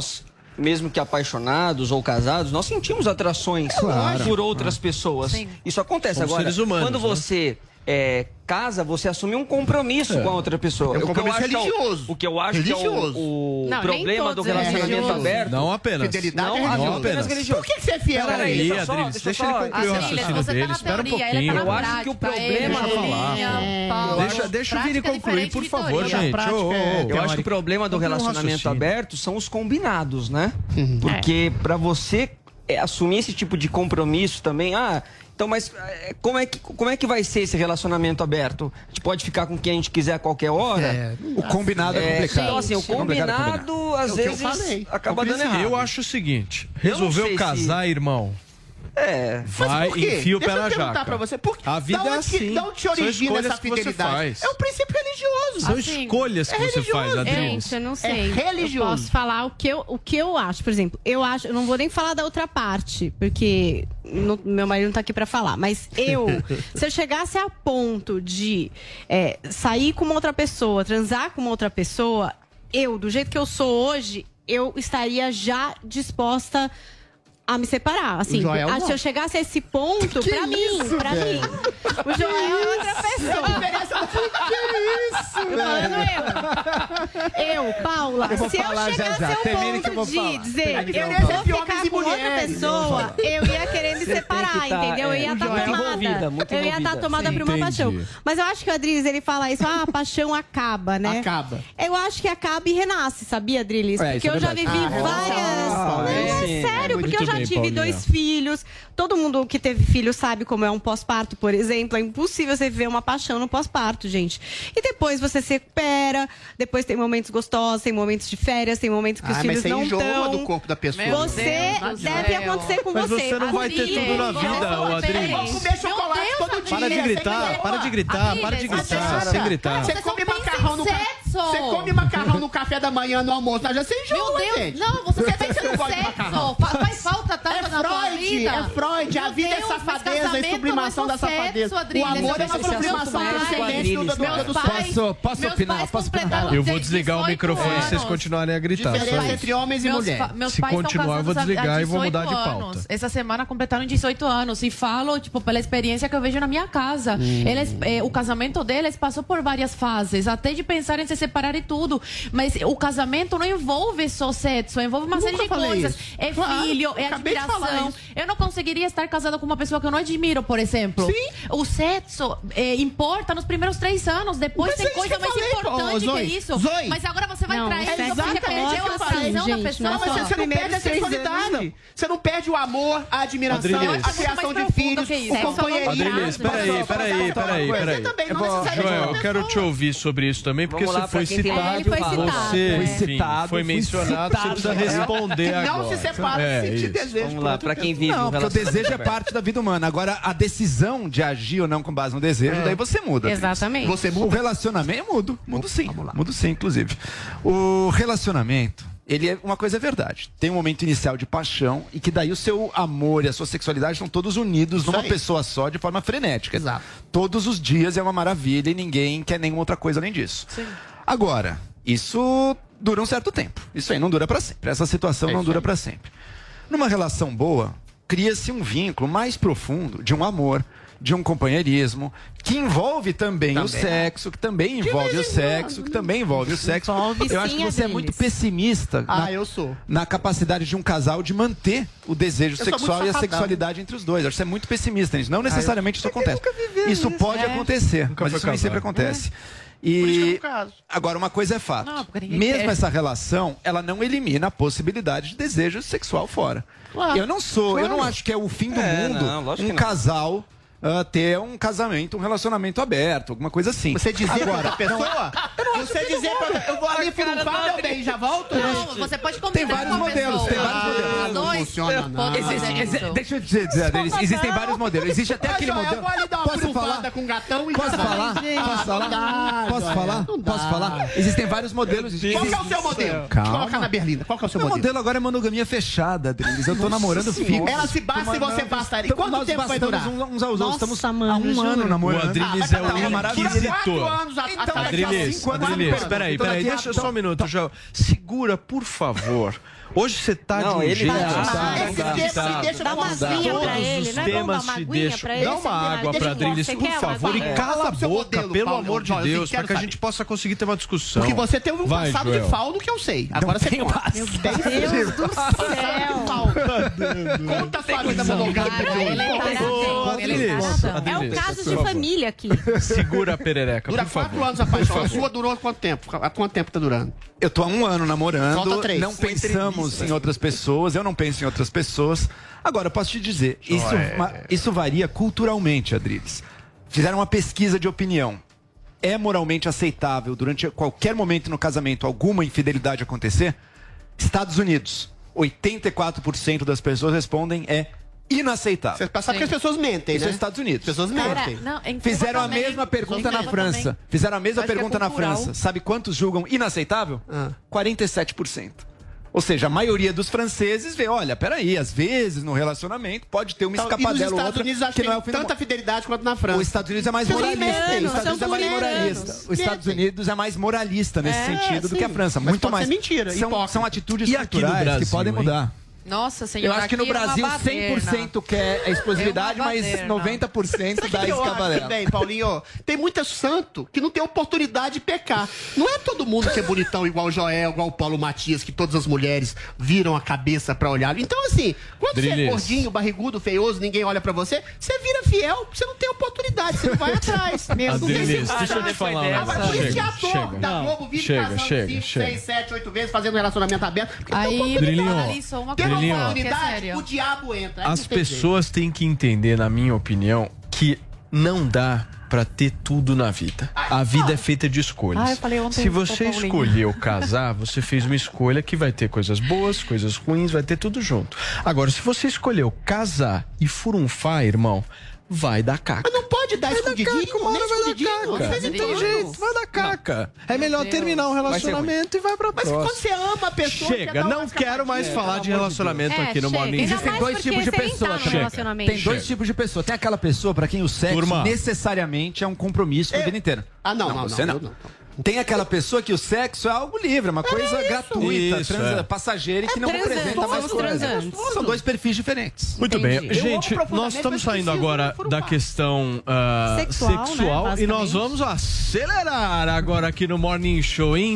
mesmo que apaixonados ou casados, nós sentimos atrações por outras pessoas. Sim. Isso acontece. Somos agora, seres humanos, quando você casa, você assume um compromisso com a outra pessoa. É um compromisso religioso. O que eu acho que é o problema do relacionamento aberto. Não apenas. Fidelidade não apenas religioso. Por que você é fiel a ele? Peraí, Adriles, deixa ele concluir o raciocínio dele. Espera um pouquinho. Eu acho que o problema... Deixa o Vini concluir, por favor, gente. Eu acho que o problema do relacionamento aberto são os combinados, né? Porque pra você assumir esse tipo de compromisso também... Então, mas como é que vai ser esse relacionamento aberto? A gente pode ficar com quem a gente quiser a qualquer hora? O combinado é complicado. Então, assim, o combinado às vezes acaba dando errado. Eu acho o seguinte, resolveu casar, irmão... vai, enfia o pé na jaca. Pra você, a vida é assim. Da onde te origina essa fidelidade? É um princípio religioso. São escolhas que você faz, Adriles. Gente, eu não sei. É religioso. Eu posso falar o que eu acho. Por exemplo, eu não vou nem falar da outra parte, porque meu marido não tá aqui pra falar. Mas se eu chegasse a ponto de sair com uma outra pessoa, transar com uma outra pessoa, do jeito que eu sou hoje, eu estaria já disposta a me separar, assim. Se eu chegasse a esse ponto, pra mim. O Joel é outra pessoa. Paula, se eu chegasse a um ponto de dizer eu vou ficar com outra pessoa, eu ia querer me separar, entendeu? Eu ia estar tomada. Eu ia estar tomada por uma paixão. Mas eu acho que o Adriles, ele fala isso, a paixão acaba, né? Acaba. Eu acho que acaba e renasce, sabia, Adriles? Porque eu já vivi várias... Sério, porque eu já tive 2 filhos. Todo mundo que teve filho sabe como é um pós-parto, por exemplo. É impossível você viver uma paixão no pós-parto, gente. E depois você se recupera, depois tem momentos gostosos, tem momentos de férias, tem momentos que os filhos não estão. Do corpo da pessoa. Deve acontecer com você. Mas você não vai ter tudo na vida, Adriles. Comer chocolate todo dia. Para de gritar, sem gritar. Você come macarrão no café. Você come macarrão no café da manhã, no almoço. Já você enjoa, gente. Não, você não gosta de macarrão. Faz falta tanto na tua vida. É Freud, a vida é safadeza e sublimação da safadeza. O amor é uma sublimação transcendente dos pais. Posso opinar? Eu vou desligar o microfone se vocês continuarem a gritar. Diferença entre homens e mulheres. Se continuar, eu vou desligar e vou mudar de pauta. Essa semana completaram 18 anos e falo, pela experiência que eu vejo na minha casa. O casamento deles passou por várias fases, até de pensar em se separar e tudo. Mas o casamento não envolve só sexo, envolve uma série de coisas. É filho, é admiração. Eu não conseguiria estar casada com uma pessoa que eu não admiro, por exemplo. Sim. O sexo importa nos primeiros 3 anos. Depois tem coisa mais importante que isso. Mas agora você vai trair, você perdeu a atração da pessoa. Mas você não perde a sexualidade. Você não perde o amor, a admiração, a criação de filhos, o companheirismo. Peraí. Joel, eu quero te ouvir sobre isso também, porque você foi citado. Foi mencionado, você precisa responder agora. Não se separa, sentir desejo. Vamos lá, pra quem vive porque o desejo é parte da vida humana. Agora, a decisão de agir ou não com base no desejo, daí você muda. Exatamente. Você muda. O relacionamento, mudo sim, inclusive. O relacionamento, ele é uma coisa, é verdade. Tem um momento inicial de paixão e que daí o seu amor e a sua sexualidade estão todos unidos numa pessoa só de forma frenética. Exato. Todos os dias é uma maravilha e ninguém quer nenhuma outra coisa além disso. Sim. Agora, isso dura um certo tempo. Isso aí não dura para sempre. Essa situação não dura para sempre. Numa relação boa, cria-se um vínculo mais profundo de um amor, de um companheirismo, que envolve também o sexo, que também envolve o sexo, que também envolve o sexo. Eu acho que você é muito pessimista na capacidade de um casal de manter o desejo sexual e a sexualidade entre os dois. Eu acho que você é muito pessimista nisso. Não necessariamente isso acontece. Isso pode acontecer, mas isso nem sempre acontece. E agora uma coisa é fato. Mesmo essa relação, ela não elimina a possibilidade de desejo sexual fora. Claro. Eu não acho que é o fim do mundo um casal ter um casamento, um relacionamento aberto, alguma coisa assim. Você dizer agora, pra pessoa? Você dizer pra eu vou ali filmar meu bem e já volto? Não, você pode combinar. Tem vários modelos, não funciona não. Deixa eu dizer, existem vários modelos. Existe até aquele modelo. Eu vou ali dar uma privada com gatão e Posso falar? Existem vários modelos. Qual que é o seu modelo? Coloca na berlinda. Qual que é o seu modelo? O modelo agora é monogamia fechada, Adriles. Eu tô namorando fixo. Ela se basta e você basta. E quanto tempo vai durar? Uns aos outros. Estamos há um ano namorando. O Adriles é o inquisitor. Adriles, peraí, deixa só um minuto, João. Segura, por favor, Hoje você tá de um jeito. Dá uma aguinha pra ele, não é bom dar uma aguinha pra ele? Dá uma água pra Adriles, por favor, e cala a boca, pelo amor de Deus, pra que a gente possa conseguir ter uma discussão. Porque você teve um passado de faldo que eu sei. Agora você tem um passado. Meu Deus do céu. Conta a sua vida monogâmica. É um caso de família aqui. Segura a perereca, Dura 4 anos a paixão. A sua durou quanto tempo? Há quanto tempo tá durando? Eu tô há 1 ano namorando. Falta 3. Não pensamos em outras pessoas. Eu não penso em outras pessoas. Agora, eu posso te dizer, isso varia culturalmente, Adriles. Fizeram uma pesquisa de opinião. É moralmente aceitável, durante qualquer momento no casamento, alguma infidelidade acontecer? Estados Unidos, 84% das pessoas respondem inaceitável. Você sabe que as pessoas mentem, Isso né? é Estados Unidos. As pessoas mentem. Fizeram a mesma pergunta na França. Fizeram a mesma pergunta na França. Sabe quantos julgam inaceitável? 47%. Ou seja, a maioria dos franceses vê, olha, peraí, às vezes no relacionamento pode ter uma escapadela ou outra que não é o fim tanta fidelidade quanto na França. Os Estados Unidos é mais moralista. Os Estados Unidos é mais moralista nesse sentido do que a França. Mas muito pode mais. ser mentira. São atitudes E aqui no culturais Brasil, que podem mudar. Nossa senhora, eu acho que no Brasil 100% quer a exclusividade, mas 90% dá escapadela. Bem, Paulinho, tem muito santo que não tem oportunidade de pecar. Não é todo mundo que é bonitão igual o Joel, igual o Paulo Matias, que todas as mulheres viram a cabeça pra olhar. Então, assim, quando você é gordinho, barrigudo, feioso, ninguém olha pra você, você vira fiel, você não tem oportunidade, você não vai atrás. Adriles, deixa eu te falar. Por isso que é ator da Globo vive casando 5, 6, 7, 8 vezes, fazendo um relacionamento aberto. Aí, analisou uma coisa. O diabo entra. As pessoas têm que entender, na minha opinião, que não dá pra ter tudo na vida. A vida é feita de escolhas. Se você escolheu casar, você fez uma escolha que vai ter coisas boas, coisas ruins, vai ter tudo junto. Agora, se você escolheu casar e furunfar, irmão, vai dar caca. Mas não pode dar escondidinho, nem escondidinho. Não tem jeito, vai dar caca. É melhor terminar um relacionamento e vai pra próxima. Mas quando você ama a pessoa... Chega, não quero mais falar de relacionamento aqui no Morning. Existem 2 tipos de pessoa. Tem 2 tipos de pessoa. Tem aquela pessoa pra quem o sexo necessariamente é um compromisso a vida inteira. Não. Tem aquela pessoa que o sexo é algo livre, uma coisa gratuita, passageira e que não representa mais coisa. São 2 perfis diferentes. Muito bem. Gente, nós estamos saindo agora da questão sexual, né? E nós vamos acelerar agora aqui no Morning Show. Em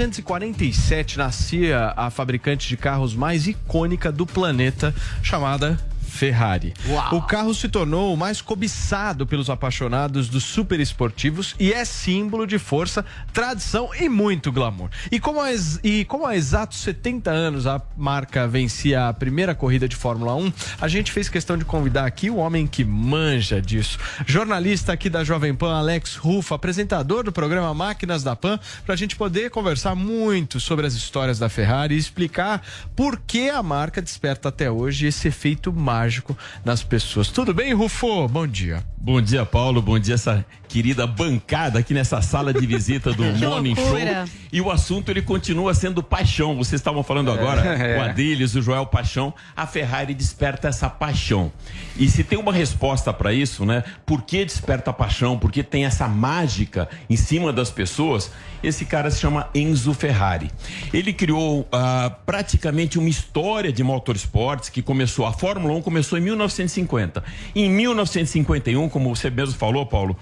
1947 nascia a fabricante de carros mais icônica do planeta, chamada Ferrari. O carro se tornou o mais cobiçado pelos apaixonados dos super esportivos e é símbolo de força, tradição e muito glamour. E como há exatos 70 anos a marca vencia a primeira corrida de Fórmula 1, a gente fez questão de convidar aqui o homem que manja disso. Jornalista aqui da Jovem Pan, Alex Ruffo, apresentador do programa Máquinas da Pan, pra gente poder conversar muito sobre as histórias da Ferrari e explicar por que a marca desperta até hoje esse efeito mágico nas pessoas. Tudo bem, Ruffo? Bom dia. Bom dia, Paulo. Bom dia, essa querida bancada aqui nessa sala de visita do Morning Show. E o assunto, ele continua sendo paixão. Vocês estavam falando agora, o Adriles, o Joel Paixão. A Ferrari desperta essa paixão. E se tem uma resposta para isso, né? Por que desperta a paixão? Por que tem essa mágica em cima das pessoas? Esse cara se chama Enzo Ferrari. Ele criou praticamente uma história de motorsports que começou, a Fórmula 1 começou em 1950. Em 1951, como você mesmo falou, Paulo,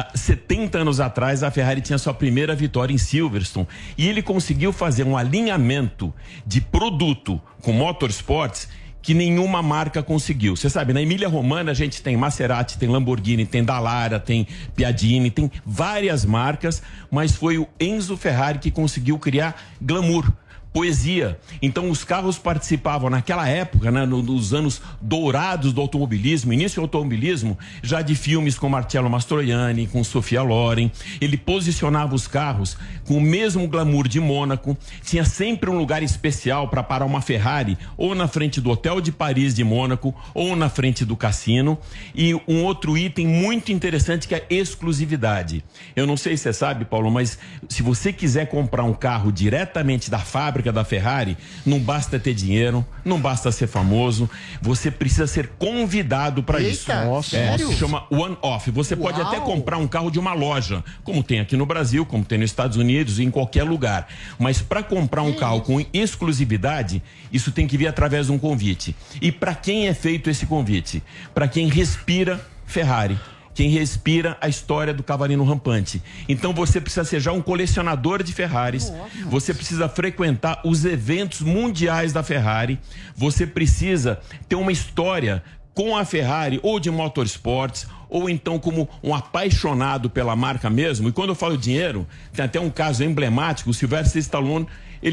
70 anos atrás, a Ferrari tinha sua primeira vitória em Silverstone. E ele conseguiu fazer um alinhamento de produto com motorsports que nenhuma marca conseguiu. Você sabe, na Emília-Romana a gente tem Maserati, tem Lamborghini, tem Dallara, tem Piaggini, tem várias marcas, mas foi o Enzo Ferrari que conseguiu criar glamour, poesia. Então os carros participavam naquela época, né, nos anos dourados do automobilismo, início do automobilismo, já de filmes com Marcello Mastroianni, com Sofia Loren. Ele posicionava os carros com o mesmo glamour de Mônaco, tinha sempre um lugar especial para parar uma Ferrari, ou na frente do Hotel de Paris de Mônaco, ou na frente do cassino. E um outro item muito interessante que é a exclusividade. Eu não sei se você sabe, Paulo, mas se você quiser comprar um carro diretamente da fábrica fábrica da Ferrari, não basta ter dinheiro, não basta ser famoso, você precisa ser convidado para isso. Nossa, se chama one-off. Você pode até comprar um carro de uma loja, como tem aqui no Brasil, como tem nos Estados Unidos e em qualquer lugar. Mas para comprar um carro com exclusividade, isso tem que vir através de um convite. E para quem é feito esse convite? Para quem respira Ferrari. Quem respira a história do cavalinho rampante. Então você precisa ser já um colecionador de Ferraris, você precisa frequentar os eventos mundiais da Ferrari, você precisa ter uma história com a Ferrari ou de motorsports, ou então como um apaixonado pela marca mesmo. E quando eu falo dinheiro, tem até um caso emblemático, o Sylvester Stallone,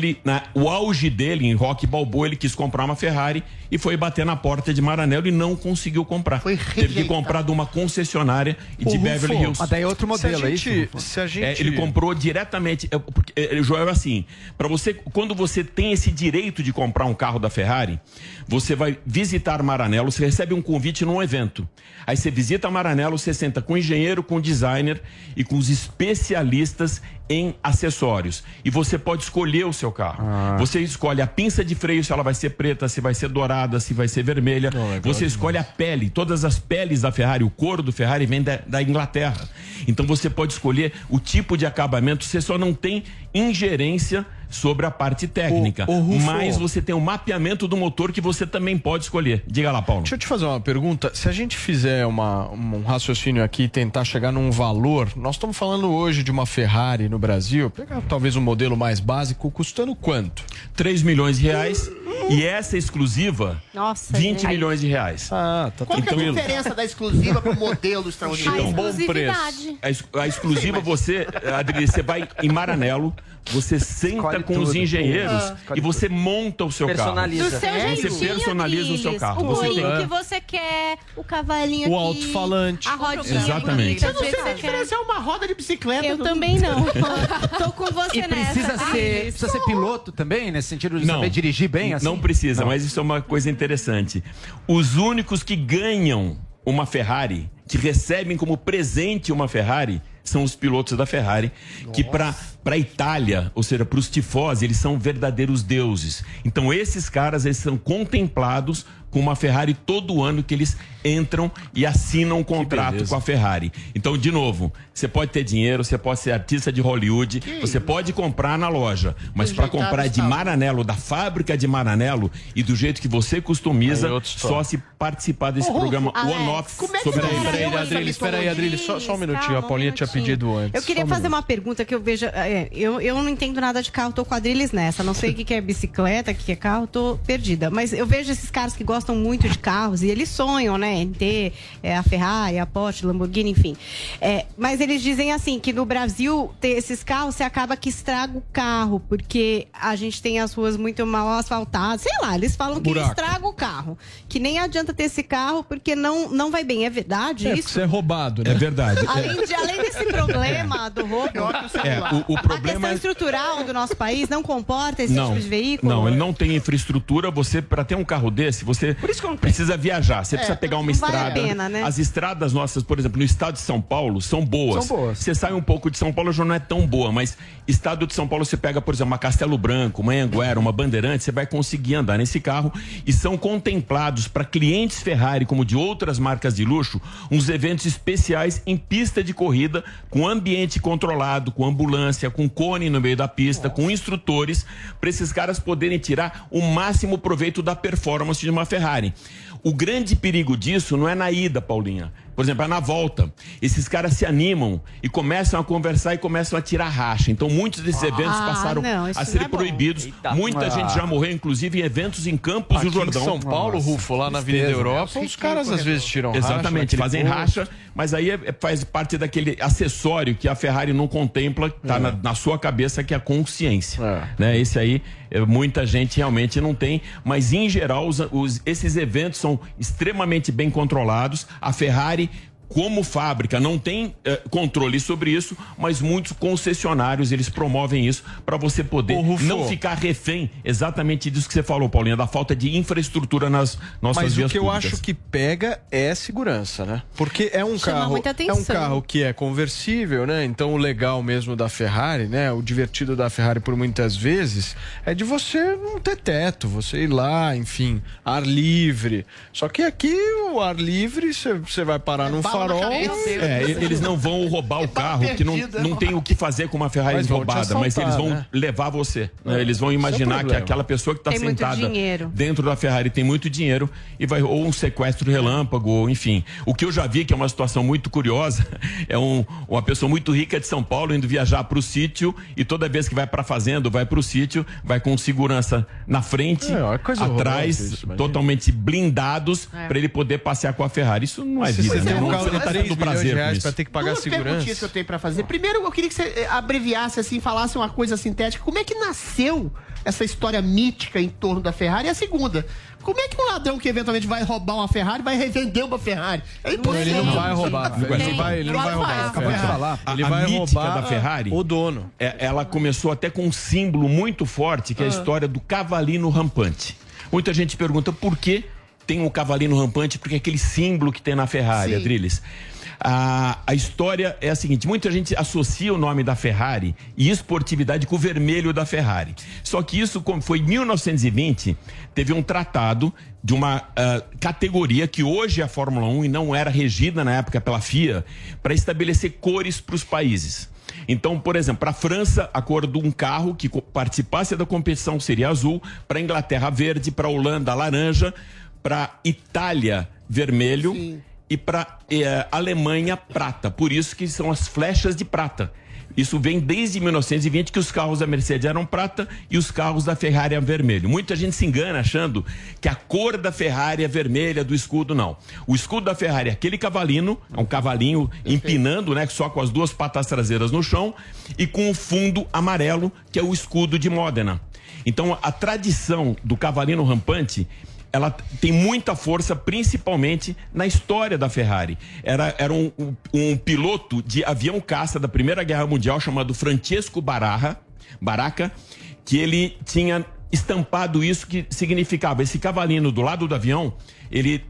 o auge dele em Rocky Balboa, ele quis comprar uma Ferrari e foi bater na porta de Maranello e não conseguiu comprar. Teve que comprar de uma concessionária de Beverly Hills. Mas daí é outro modelo, é isso? Ele comprou diretamente. Joel, assim, quando você tem esse direito de comprar um carro da Ferrari, você vai visitar Maranello, você recebe um convite num evento. Aí você visita Maranello, você senta com o engenheiro, com o designer e com os especialistas em acessórios. E você pode escolher o seu carro. Você escolhe a pinça de freio, se ela vai ser preta, se vai ser dourada, se vai ser vermelha. Você escolhe a pele. Todas as peles da Ferrari, o couro do Ferrari vem da Inglaterra. Então você pode escolher o tipo de acabamento. Você só não tem ingerência sobre a parte técnica, mas você tem um mapeamento do motor que você também pode escolher. Diga lá, Paulo. Deixa eu te fazer uma pergunta. Se a gente fizer um raciocínio aqui e tentar chegar num valor, nós estamos falando hoje de uma Ferrari no Brasil, pegar talvez um modelo mais básico, custando quanto? 3 milhões de reais. E essa exclusiva, 20 milhões de reais. Tá qual que é a diferença da exclusiva para o modelo extraordinário? Um bom preço. A exclusiva, você vai em Maranello, você senta com os engenheiros e você monta o seu carro. Você personaliza o seu carro. O bolinho que você quer, o cavalinho aqui, o alto-falante. A rodinha. Exatamente. Eu não sei a diferença, é uma roda de bicicleta. Eu também não. Tô com você nessa. Precisa ser piloto também, nesse sentido de saber dirigir bem? Assim? Não precisa, mas isso é uma coisa interessante. Os únicos que ganham uma Ferrari, que recebem como presente uma Ferrari, são os pilotos da Ferrari, que para a Itália, ou seja, para os tifosi, eles são verdadeiros deuses. Então esses caras, eles são contemplados com uma Ferrari todo ano que eles entram e assinam um contrato com a Ferrari. Então, de novo, você pode ter dinheiro, você pode ser artista de Hollywood, você pode comprar na loja, mas para comprar de Maranello, da fábrica de Maranello e do jeito que você customiza, só se participar desse programa One-Off. Espera aí, Adriles, só um minutinho, a Paulinha tinha pedido antes. Eu queria fazer uma pergunta que eu vejo, eu não entendo nada de carro, tô com a Adriles nessa, não sei o que é bicicleta, o que é carro, tô perdida, mas eu vejo esses caras que gostam muito de carros e eles sonham, né, em ter a Ferrari, a Porsche, Lamborghini, enfim. Mas eles dizem assim, que no Brasil, ter esses carros, você acaba que estraga o carro, porque a gente tem as ruas muito mal asfaltadas, sei lá, eles falam que estraga o carro, que nem adianta ter esse carro, porque não vai bem, é verdade isso? Porque você é roubado, né? É verdade. Além desse problema do roubo, o problema a questão estrutural do nosso país não comporta esse tipo de veículo? Não, ele não tem infraestrutura, para ter um carro desse, você precisa viajar, você precisa pegar uma estrada. Vale a pena, né? As estradas nossas, por exemplo, no estado de São Paulo, são boas. Você sai um pouco de São Paulo, já não é tão boa, mas estado de São Paulo, você pega, por exemplo, uma Castelo Branco, uma Anhanguera, uma Bandeirante, você vai conseguir andar nesse carro e são contemplados para clientes Ferrari, como de outras marcas de luxo, uns eventos especiais em pista de corrida, com ambiente controlado, com ambulância, com cone no meio da pista, com instrutores, para esses caras poderem tirar o máximo proveito da performance de uma Ferrari. O grande perigo disso não é na ida, Paulinha. Por exemplo, é na volta. Esses caras se animam e começam a conversar e começam a tirar racha. Então, muitos desses eventos passaram a ser proibidos. Muita gente já morreu, inclusive, em eventos em Campos do Jordão. Em São Paulo, Rufo, lá na Avenida Europa, os caras às vezes tiram racha. Exatamente, fazem racha, mas aí faz parte daquele acessório que a Ferrari não contempla, tá na sua cabeça, que é a consciência. Né? Esse aí, muita gente realmente não tem, mas em geral, esses eventos são extremamente bem controlados. A Ferrari como fábrica não tem controle sobre isso, mas muitos concessionários eles promovem isso para você poder não ficar refém exatamente disso que você falou, Paulinha, da falta de infraestrutura nas nossas vias públicas. Mas o que eu acho que pega é segurança, né? Porque é um carro que é conversível, né? Então o legal mesmo da Ferrari, né? O divertido da Ferrari por muitas vezes é de você não ter teto, você ir lá, enfim, ar livre. Só que aqui o ar livre você vai parar num farol. Eles não vão roubar o carro, que não tem o que fazer com uma Ferrari roubada, mas eles vão levar você. Né? Eles vão imaginar que aquela pessoa que está sentada dentro da Ferrari tem muito dinheiro e vai ou um sequestro relâmpago, ou enfim. O que eu já vi, que é uma situação muito curiosa, é uma pessoa muito rica de São Paulo indo viajar para o sítio e toda vez que vai para a fazenda, vai para o sítio, vai com segurança na frente, atrás, totalmente blindados para ele poder passear com a Ferrari. Isso não é vida, né? Não está tendo prazer com isso. Para ter que pagar segurança. Que eu tenho para fazer. Primeiro, eu queria que você abreviasse assim, falasse uma coisa sintética. Como é que nasceu essa história mítica em torno da Ferrari? E a segunda, como é que um ladrão que eventualmente vai roubar uma Ferrari vai revender uma Ferrari? É impossível. Ele não vai roubar. Ele não vai roubar. Ele vai roubar da Ferrari. O dono. Ela começou até com um símbolo muito forte, que é a história do cavalinho rampante. Muita gente pergunta por que tem um cavalinho rampante, porque é aquele símbolo que tem na Ferrari, Adriles. A história é a seguinte: muita gente associa o nome da Ferrari e esportividade com o vermelho da Ferrari. Só que isso, como foi em 1920, teve um tratado de uma categoria que hoje é a Fórmula 1 e não era regida na época pela FIA, para estabelecer cores para os países. Então, por exemplo, para a França, a cor de um carro que participasse da competição seria azul, para a Inglaterra, verde, para a Holanda, laranja, para Itália, vermelho. Sim. E para Alemanha, prata. Por isso que são as flechas de prata. Isso vem desde 1920, que os carros da Mercedes eram prata e os carros da Ferrari eram vermelho. Muita gente se engana achando que a cor da Ferrari é vermelha, do escudo não. O escudo da Ferrari é aquele cavalinho, é um cavalinho empinando, né, só com as duas patas traseiras no chão, e com o fundo amarelo, que é o escudo de Módena. Então, a tradição do cavalinho rampante, ela tem muita força, principalmente na história da Ferrari. Era um piloto de avião caça da Primeira Guerra Mundial chamado Francesco Baracca, que ele tinha estampado isso, que significava, esse cavalinho do lado do avião, ele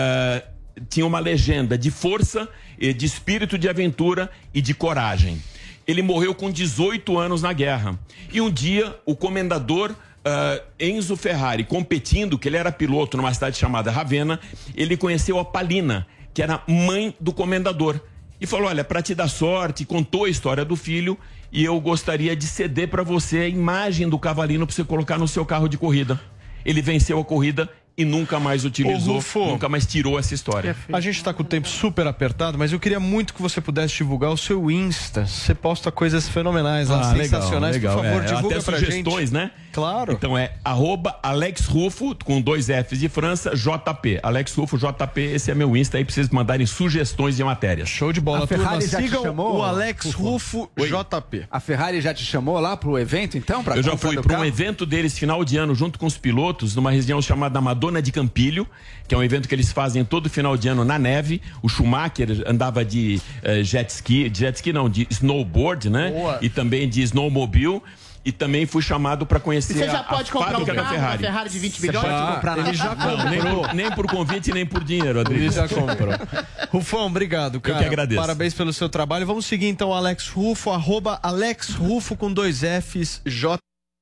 tinha uma legenda de força, de espírito de aventura e de coragem. Ele morreu com 18 anos na guerra. E um dia, o comendador Enzo Ferrari, competindo, que ele era piloto numa cidade chamada Ravenna, ele conheceu a Palina, que era mãe do comendador, e falou: olha, para te dar sorte, contou a história do filho, e eu gostaria de ceder para você a imagem do cavalinho para você colocar no seu carro de corrida. Ele venceu a corrida e nunca mais utilizou, nunca mais tirou essa história. A gente está com o tempo super apertado, mas eu queria muito que você pudesse divulgar o seu Insta. Você posta coisas fenomenais lá, sensacionais. Legal. Por favor, divulga até pra sugestões, gente. Né? Claro. Então é @AlexRufo, com 2 Fs de França, JP. Alex Rufo, JP, esse é meu Insta aí, pra vocês mandarem sugestões de matérias. Show de bola, a Ferrari já sigam te chamou, o Alex Rufo, JP. A Ferrari já te chamou lá pro evento, então? Eu já fui para um evento deles final de ano, junto com os pilotos, numa região chamada Madonna de Campilho, que é um evento que eles fazem todo final de ano na neve. O Schumacher andava de jet ski não, de snowboard, né? Boa. E também de snowmobile. E também fui chamado para conhecer você já pode comprar um carro da Ferrari de 20 milhões? Ele já comprou. Nem por convite, nem por dinheiro, Adriano. Ele já comprou. Rufão, obrigado, cara. Eu que agradeço. Parabéns pelo seu trabalho. Vamos seguir então o Alex Rufo, @AlexRufo com 2 Fs, J.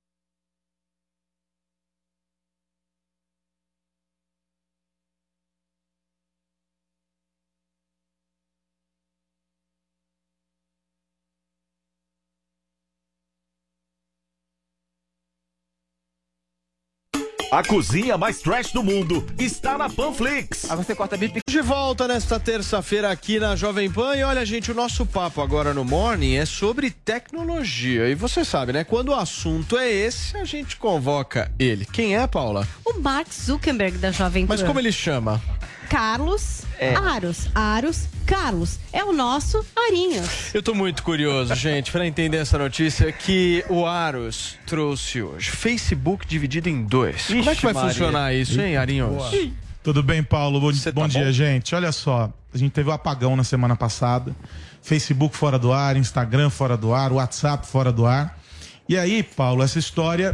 A cozinha mais trash do mundo está na Panflix. Você corta bife. De volta nesta terça-feira aqui na Jovem Pan. E olha, gente, o nosso papo agora no Morning é sobre tecnologia. E você sabe, né? Quando o assunto é esse, a gente convoca ele. Quem é, Paula? O Mark Zuckerberg da Jovem Pan. Mas como ele chama? Carlos Aros Carlos. É o nosso Arinhos. Eu tô muito curioso, gente, para entender essa notícia que o Aros trouxe hoje. Facebook dividido em 2. Como é que vai funcionar isso, hein, Arinhos? Tudo bem, Paulo? Bom dia, gente. Olha só, a gente teve um apagão na semana passada. Facebook fora do ar, Instagram fora do ar, WhatsApp fora do ar. E aí, Paulo, essa história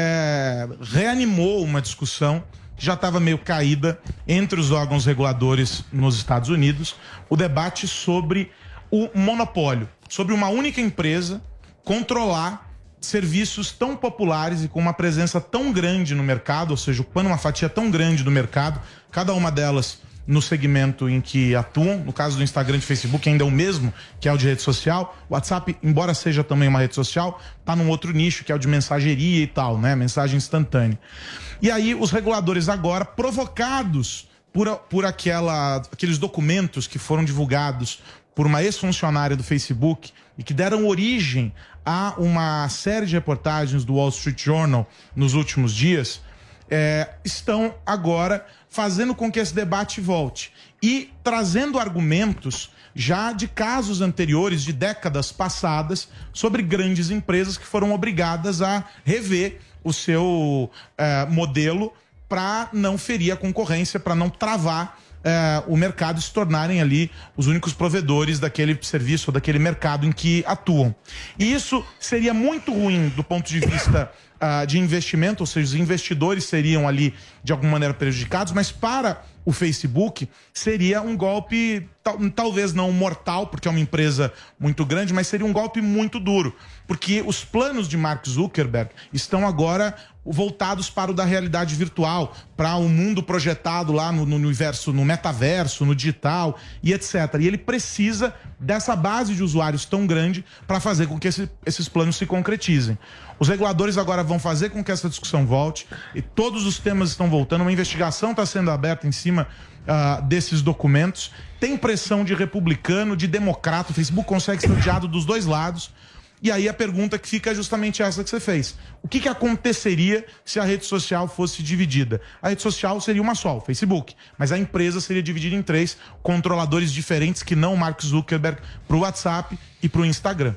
reanimou uma discussão que já estava meio caída entre os órgãos reguladores nos Estados Unidos, o debate sobre o monopólio, sobre uma única empresa controlar serviços tão populares e com uma presença tão grande no mercado, ou seja, ocupando uma fatia tão grande do mercado, cada uma delas no segmento em que atuam. No caso do Instagram e Facebook ainda é o mesmo, que é o de rede social. O WhatsApp, embora seja também uma rede social, está num outro nicho, que é o de mensageria e tal, né? Mensagem instantânea. E aí os reguladores agora, provocados por aqueles documentos que foram divulgados por uma ex-funcionária do Facebook e que deram origem a uma série de reportagens do Wall Street Journal nos últimos dias, estão agora fazendo com que esse debate volte e trazendo argumentos já de casos anteriores, de décadas passadas, sobre grandes empresas que foram obrigadas a rever o seu modelo para não ferir a concorrência, para não travar o mercado e se tornarem ali os únicos provedores daquele serviço ou daquele mercado em que atuam. E isso seria muito ruim do ponto de vista de investimento, ou seja, os investidores seriam ali de alguma maneira prejudicados, mas para o Facebook seria um golpe, talvez não mortal, porque é uma empresa muito grande, mas seria um golpe muito duro, porque os planos de Mark Zuckerberg estão agora voltados para o da realidade virtual, para o mundo projetado lá no universo, no metaverso, no digital e etc. E ele precisa dessa base de usuários tão grande para fazer com que esses planos se concretizem. Os reguladores agora vão fazer com que essa discussão volte e todos os temas estão voltando. Uma investigação está sendo aberta em cima desses documentos. Tem pressão de republicano, de democrata. O Facebook consegue ser odiado dos dois lados. E aí a pergunta que fica é justamente essa que você fez. O que aconteceria se a rede social fosse dividida? A rede social seria uma só, o Facebook. Mas a empresa seria dividida em 3 controladores diferentes que não o Mark Zuckerberg, para o WhatsApp e para o Instagram.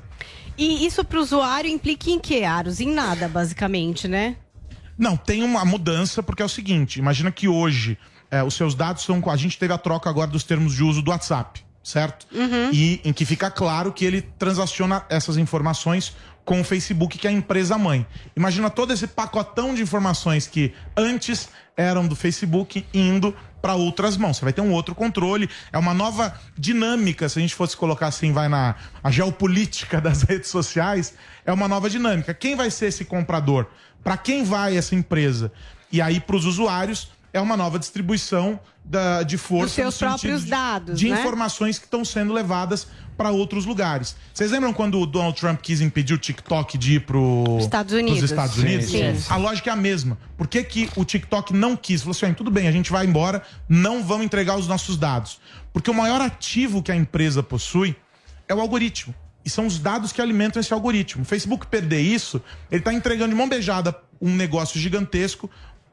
E isso para o usuário implica em quê, Aros? Em nada, basicamente, né? Não, tem uma mudança, porque é o seguinte, imagina que hoje os seus dados são... A gente teve a troca agora dos termos de uso do WhatsApp, certo? Uhum. E em que fica claro que ele transaciona essas informações com o Facebook, que é a empresa mãe. Imagina todo esse pacotão de informações que antes eram do Facebook indo para outras mãos. Você vai ter um outro controle, é uma nova dinâmica, se a gente fosse colocar assim, a geopolítica das redes sociais, é uma nova dinâmica. Quem vai ser esse comprador? Para quem vai essa empresa? E aí, para os usuários, é uma nova distribuição de força. Dos seus próprios dados, de né? informações que estão sendo levadas para outros lugares. Vocês lembram quando o Donald Trump quis impedir o TikTok de ir para os Estados Unidos? Sim. A lógica é a mesma. Por que o TikTok não quis? Falou assim, tudo bem, a gente vai embora, não vamos entregar os nossos dados. Porque o maior ativo que a empresa possui é o algoritmo. E são os dados que alimentam esse algoritmo. O Facebook perder isso, ele está entregando de mão beijada um negócio gigantesco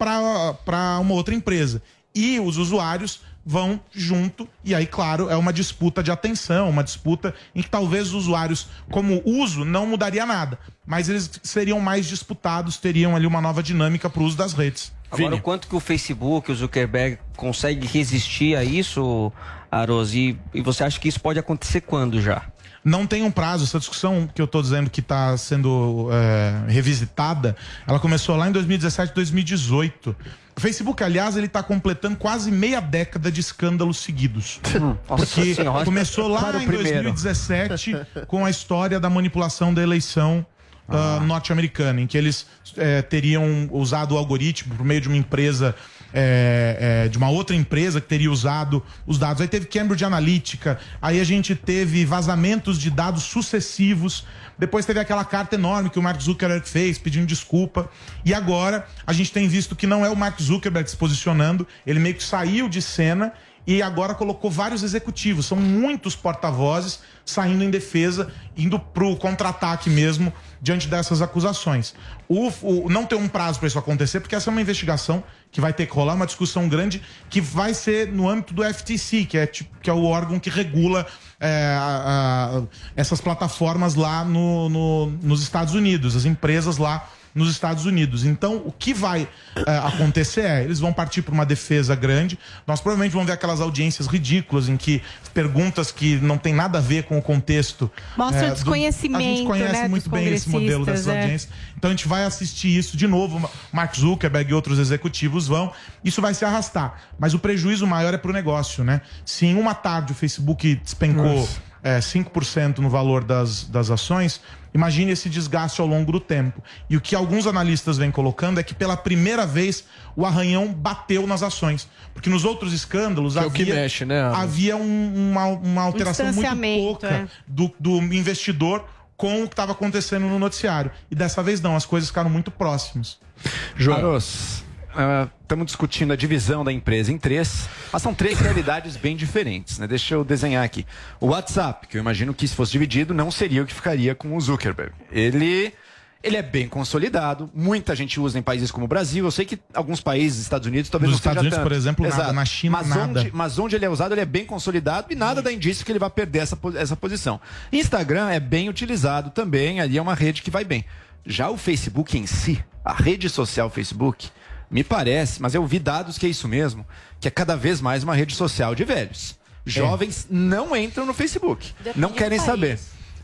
para uma outra empresa. E os usuários vão junto, e aí, claro, é uma disputa de atenção, uma disputa em que talvez os usuários, como uso, não mudaria nada, mas eles seriam mais disputados, teriam ali uma nova dinâmica para o uso das redes. Agora, o quanto que o Facebook, o Zuckerberg, consegue resistir a isso, Aros, e você acha que isso pode acontecer quando já? Não tem um prazo. Essa discussão que eu estou dizendo que está sendo revisitada, ela começou lá em 2017, 2018. O Facebook, aliás, ele está completando quase meia década de escândalos seguidos. Porque começou lá em 2017 com a história da manipulação da eleição norte-americana, em que eles teriam usado o algoritmo por meio de uma empresa, de uma outra empresa que teria usado os dados. Aí teve Cambridge Analytica, aí a gente teve vazamentos de dados sucessivos, depois teve aquela carta enorme que o Mark Zuckerberg fez pedindo desculpa, e agora a gente tem visto que não é o Mark Zuckerberg se posicionando, ele meio que saiu de cena e agora colocou vários executivos, são muitos porta-vozes saindo em defesa, indo pro contra-ataque mesmo diante dessas acusações. Não tem um prazo para isso acontecer, porque essa é uma investigação que vai ter que rolar, uma discussão grande que vai ser no âmbito do FTC, que é o órgão que regula essas plataformas lá nos Estados Unidos. As empresas lá nos Estados Unidos. Então, o que vai acontecer eles vão partir para uma defesa grande. Nós provavelmente vamos ver aquelas audiências ridículas em que perguntas que não tem nada a ver com o contexto. Mostra o desconhecimento, a gente conhece muito bem esse modelo dessas audiências. Então, a gente vai assistir isso de novo. Mark Zuckerberg e outros executivos vão. Isso vai se arrastar. Mas o prejuízo maior é para o negócio, né? Se em uma tarde o Facebook despencou 5% no valor das ações, imagine esse desgaste ao longo do tempo. E o que alguns analistas vêm colocando é que pela primeira vez o arranhão bateu nas ações. Porque nos outros escândalos havia uma alteração muito pouca do investidor com o que estava acontecendo no noticiário. E dessa vez não, as coisas ficaram muito próximas. Aros, estamos discutindo a divisão da empresa em 3, mas são 3 realidades bem diferentes, né? Deixa eu desenhar aqui. O WhatsApp, que eu imagino que se fosse dividido, não seria o que ficaria com o Zuckerberg. Ele é bem consolidado, muita gente usa em países como o Brasil. Eu sei que alguns países, Estados Unidos, talvez não seja tanto. Nos Estados Unidos, por exemplo, Exato. nada. Na China, nada. Mas onde ele é usado, ele é bem consolidado e nada dá indício que ele vai perder essa posição. Instagram é bem utilizado também, ali é uma rede que vai bem. Já o Facebook em si, a rede social Facebook, me parece, mas eu vi dados que é isso mesmo, que é cada vez mais uma rede social de velhos. Jovens não entram no Facebook, não querem saber.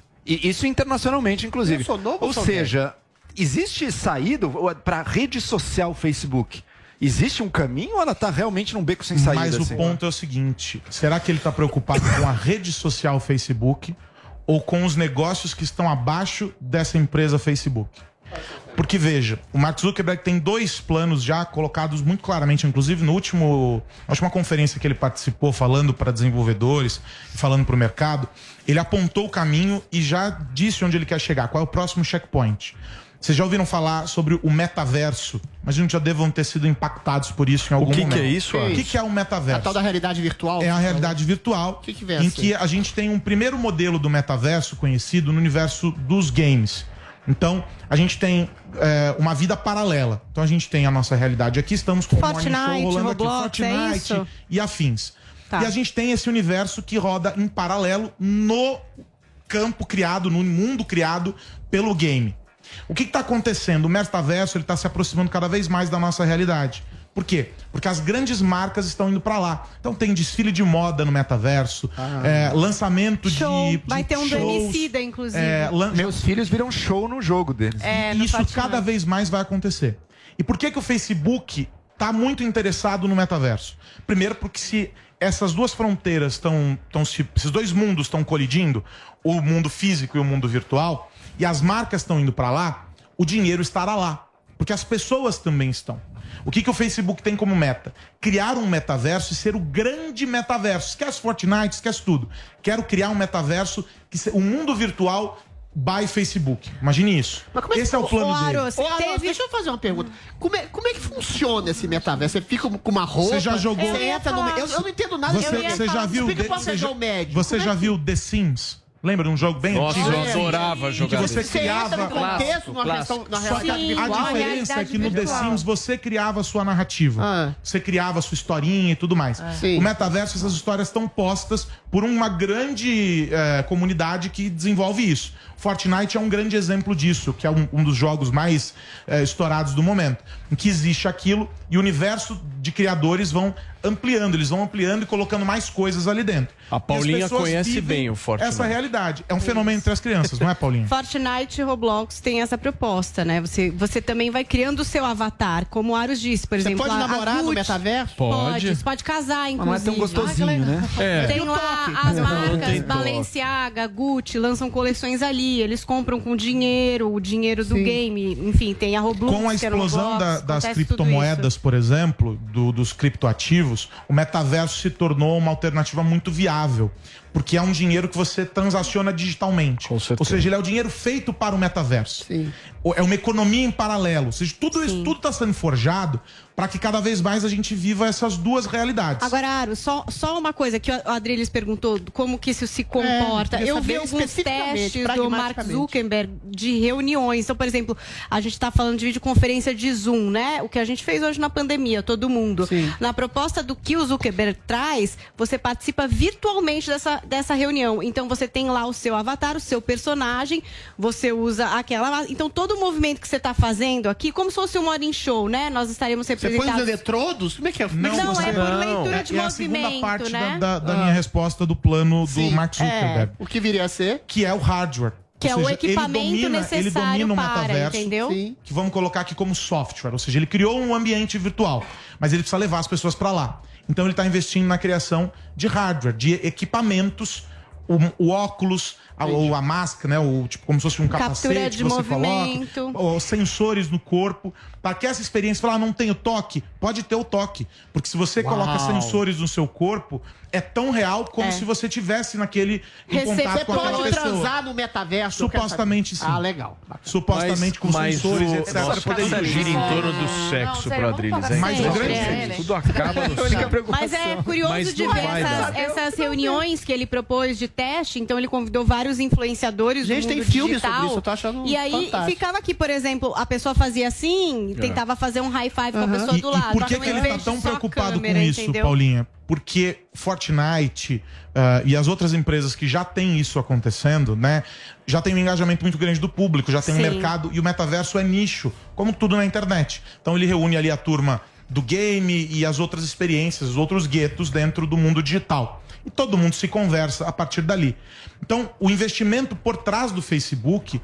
E isso internacionalmente, inclusive. Ou seja, existe saída para a rede social Facebook? Existe um caminho ou ela está realmente num beco sem saída? Mas o ponto é o seguinte, será que ele está preocupado com a rede social Facebook ou com os negócios que estão abaixo dessa empresa Facebook? Porque, veja, o Mark Zuckerberg tem 2 planos já colocados muito claramente, inclusive na última conferência que ele participou, falando para desenvolvedores, falando para o mercado, ele apontou o caminho e já disse onde ele quer chegar, qual é o próximo checkpoint. Vocês já ouviram falar sobre o metaverso? Mas a gente já devam ter sido impactados por isso em algum momento. O que é isso? O que é o metaverso? A tal da realidade virtual? É a realidade virtual, em que a gente tem um primeiro modelo do metaverso conhecido no universo dos games. Então, a gente tem uma vida paralela. Então, a gente tem a nossa realidade aqui, estamos com o Morning Show rolando Roblox, aqui, Fortnite e afins. Tá. E a gente tem esse universo que roda em paralelo no campo criado, no mundo criado pelo game. O que está acontecendo? O metaverso está se aproximando cada vez mais da nossa realidade. Por quê? Porque as grandes marcas estão indo para lá. Então tem desfile de moda no metaverso, lançamento de vai ter um shows, do Emicida, inclusive. Meus filhos viram show no jogo deles. Isso cada vez mais vai acontecer. E por que o Facebook está muito interessado no metaverso? Primeiro porque se essas duas fronteiras esses 2 mundos estão colidindo, o mundo físico e o mundo virtual, e as marcas estão indo para lá, o dinheiro estará lá. Porque as pessoas também estão. O que o Facebook tem como meta? Criar um metaverso e ser o grande metaverso. Esquece Fortnite, esquece tudo. Quero criar um metaverso, o mundo virtual by Facebook. Imagine isso. Esse é o plano dele. Deixa eu fazer uma pergunta. Como é que funciona esse metaverso? Você fica com uma roupa... Você já jogou... Eu não entendo nada. Você já viu The Sims? Lembra de um jogo bem antigo? Eu adorava jogar. Que você criava... A diferença é que no The Sims você criava a sua narrativa. Você criava a sua historinha e tudo mais. O metaverso, essas histórias estão postas por uma grande comunidade que desenvolve isso. Fortnite é um grande exemplo disso, que é um dos jogos mais estourados do momento, em que existe aquilo e o universo de criadores eles vão ampliando e colocando mais coisas ali dentro. A Paulinha conhece bem o Fortnite. Essa realidade. É um fenômeno entre as crianças, não é, Paulinha? Fortnite e Roblox tem essa proposta, né? Você também vai criando o seu avatar, como o Aros disse, por exemplo. Você pode namorar no metaverso? Pode. Você pode casar, inclusive. Mas não é tão gostosinho, né? Tem lá as marcas, Balenciaga, Gucci, lançam coleções ali. Eles compram com dinheiro, o dinheiro do game. Enfim, tem a Roblox. Com a explosão das criptomoedas, por exemplo, dos criptoativos, o metaverso se tornou uma alternativa muito viável. Porque é um dinheiro que você transaciona digitalmente. Ou seja, ele é o dinheiro feito para o metaverso. Sim. É uma economia em paralelo. Ou seja, tudo está sendo forjado para que cada vez mais a gente viva essas duas realidades. Agora, Aro, só uma coisa que o Adriles perguntou, como que isso se comporta. Eu vi alguns testes do Mark Zuckerberg de reuniões. Então, por exemplo, a gente está falando de videoconferência de Zoom, né? O que a gente fez hoje na pandemia, todo mundo. Sim. Na proposta do que o Zuckerberg traz, você participa virtualmente dessa reunião. Então você tem lá o seu avatar, o seu personagem, você usa aquela... Então todo o movimento que você está fazendo aqui, como se fosse um morning show, né? Nós estaremos representados... Você põe os eletrodos? Como é que é? Não, é por leitura de movimento, a segunda parte né? da minha resposta do plano do Mark Zuckerberg. O que viria a ser? Que é o hardware. Que é o equipamento necessário ele domina o para, metaverso, entendeu? Que vamos colocar aqui como software, ou seja, ele criou um ambiente virtual, mas ele precisa levar as pessoas para lá. Então ele está investindo na criação de hardware, de equipamentos, o óculos, a máscara, né? Tipo, como se fosse um capacete que você coloca, os sensores no corpo, para que essa experiência, falar, não tenho toque, pode ter o toque, porque se você coloca sensores no seu corpo, é tão real como se você tivesse naquele em contato com aquela pessoa. Você pode transar no metaverso? Supostamente sim. Ah, legal. Supostamente com sensores, etc. Tudo gira em torno do sexo pro Adriles. Mas o grande tudo acaba no sexo. Mas é curioso de ver essas reuniões que ele propôs de teste. Então ele convidou vários influenciadores do mundo tem filme digital. sobre isso, eu tô achando E aí fantástico. ficava aqui, por exemplo, a pessoa fazia assim, tentava fazer um high five com a pessoa do lado. E por que ele tá tão preocupado com isso, entendeu? Paulinha? Porque Fortnite e as outras empresas que já têm isso acontecendo, né? Já tem um engajamento muito grande do público, já tem um mercado, e o metaverso é nicho, como tudo na internet. Então ele reúne ali a turma do game e as outras experiências, os outros guetos dentro do mundo digital. E todo mundo se conversa a partir dali. Então, o investimento por trás do Facebook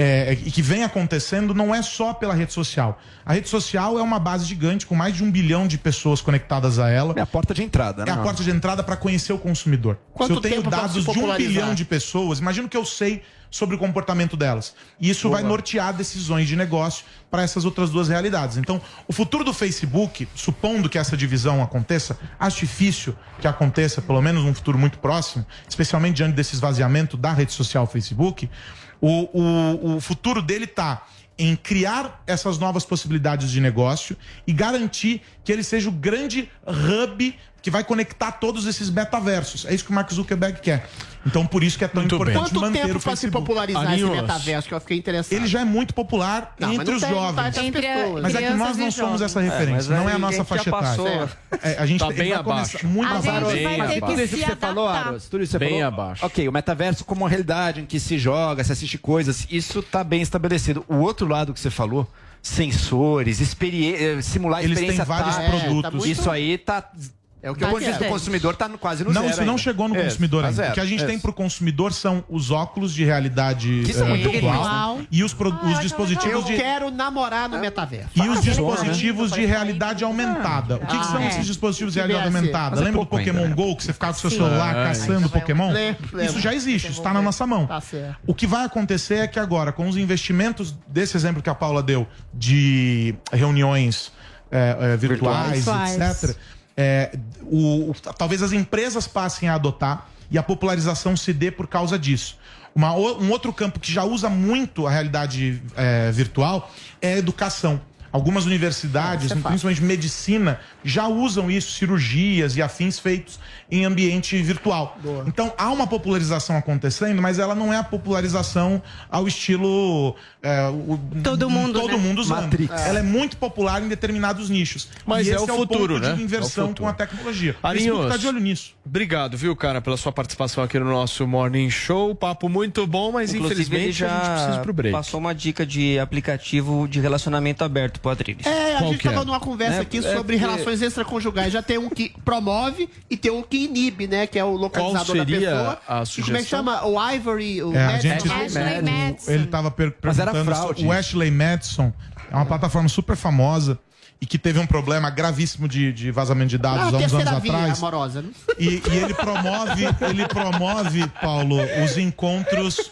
e que vem acontecendo não é só pela rede social. A rede social é uma base gigante com mais de 1 bilhão de pessoas conectadas a ela. É a porta de entrada, né? É a porta de entrada para conhecer o consumidor. Se eu tenho dados de 1 bilhão de pessoas, imagino que eu sei sobre o comportamento delas. E isso vai nortear decisões de negócio para essas outras duas realidades. Então, o futuro do Facebook, supondo que essa divisão aconteça, acho difícil que aconteça, pelo menos num futuro muito próximo, especialmente diante desse esvaziamento da rede social Facebook, o futuro dele está em criar essas novas possibilidades de negócio e garantir que ele seja o grande hub que vai conectar todos esses metaversos. É isso que o Mark Zuckerberg quer. Então, por isso que é tão importante manter o Facebook. Quanto tempo para se popularizar esse metaverso, que eu fiquei interessado? Ele já é muito popular entre os jovens. Mas é que nós não somos essa referência, não é a nossa faixa etária. A gente tá bem abaixo. Muito abaixo. Tudo isso que você falou, Aros, tudo isso que você falou, abaixo. Ok, o metaverso como uma realidade em que se joga, se assiste coisas, isso tá bem estabelecido. O outro lado que você falou, sensores, simular eles experiência têm vários produtos. Isso aí tá... É o que o ponto de vista do consumidor está quase no zero. Não, isso não chegou no consumidor ainda. O que a gente tem para o consumidor são os óculos de realidade virtual e os dispositivos de... Eu quero namorar no metaverso. E os dispositivos de realidade aumentada. O que são esses dispositivos de realidade aumentada? Lembra do Pokémon GO, que você ficava com o seu celular caçando Pokémon? Isso já existe, isso está na nossa mão. O que vai acontecer é que agora, com os investimentos desse exemplo que a Paula deu, de reuniões virtuais, etc., talvez as empresas passem a adotar e a popularização se dê por causa disso. Um outro campo que já usa muito a realidade virtual é a educação. Algumas universidades, principalmente medicina, já usam isso, cirurgias e afins feitos em ambiente virtual. Boa. Então, há uma popularização acontecendo, mas ela não é a popularização ao estilo... todo mundo usando. Matrix. Ela é muito popular em determinados nichos. Mas e é o futuro, ponto né? de inversão com a tecnologia. Arinhos, tá de olho nisso. Obrigado, viu, cara, pela sua participação aqui no nosso Morning Show. Papo muito bom, mas inclusive, infelizmente a gente precisa ir pro break. Passou uma dica de aplicativo de relacionamento aberto pro Adriles. A gente tava numa conversa aqui sobre relações extraconjugais. Já tem um que promove e tem um que inibe, né? Que é o localizador da pessoa. A sugestão? Como é que chama? O Ivory, o Ashley Madison. Ele tava perguntando o Ashley Madison. É uma plataforma super famosa e que teve um problema gravíssimo de vazamento de dados há uns anos atrás. Amorosa, né? E ele promove, Paulo, os encontros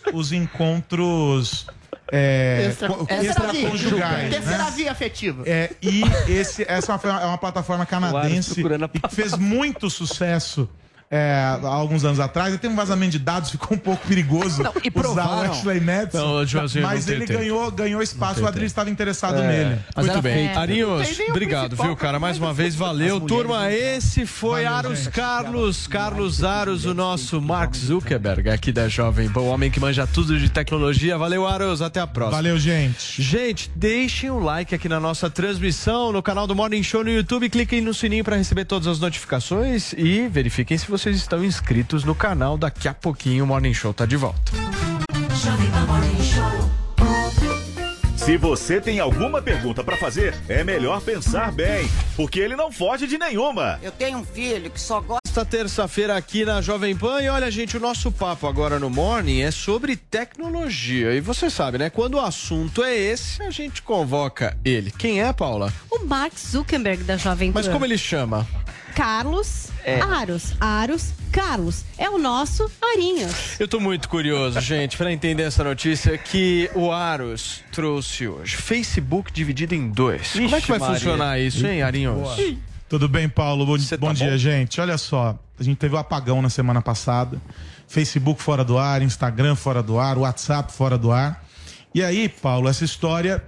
extraconjugais. Terceira via afetiva. E essa é uma plataforma canadense que fez muito sucesso há alguns anos atrás. Ele tem um vazamento de dados, ficou um pouco perigoso usar o Ashley Madison, mas ele ganhou espaço, o Adriles estava interessado nele. Muito bem. Arinhos, obrigado, viu, cara? Mais uma vez, valeu. Turma, esse foi Aros Carlos Aros, o nosso Mark Zuckerberg aqui da Jovem Pan, o homem que manja tudo de tecnologia. Valeu, Aros, até a próxima. Valeu, gente. Gente, deixem o like aqui na nossa transmissão, no canal do Morning Show no YouTube, cliquem no sininho para receber todas as notificações e verifiquem se vocês estão inscritos no canal. Daqui a pouquinho o Morning Show tá de volta. Se você tem alguma pergunta para fazer, é melhor pensar bem, porque ele não foge de nenhuma. Eu tenho um filho que só gosta... Esta terça-feira aqui na Jovem Pan, e olha, gente, o nosso papo agora no Morning é sobre tecnologia. E você sabe, né? Quando o assunto é esse, a gente convoca ele. Quem é, Paula? O Mark Zuckerberg da Jovem Pan. Mas como ele chama? Carlos Aros Carlos. É o nosso Arinhos. Eu tô muito curioso, gente, para entender essa notícia que o Aros trouxe hoje. Facebook dividido em 2. Como é que vai funcionar isso, hein, Arinhos? Tudo bem, Paulo? Bom dia, gente. Olha só, a gente teve um apagão na semana passada. Facebook fora do ar, Instagram fora do ar, WhatsApp fora do ar. E aí, Paulo, essa história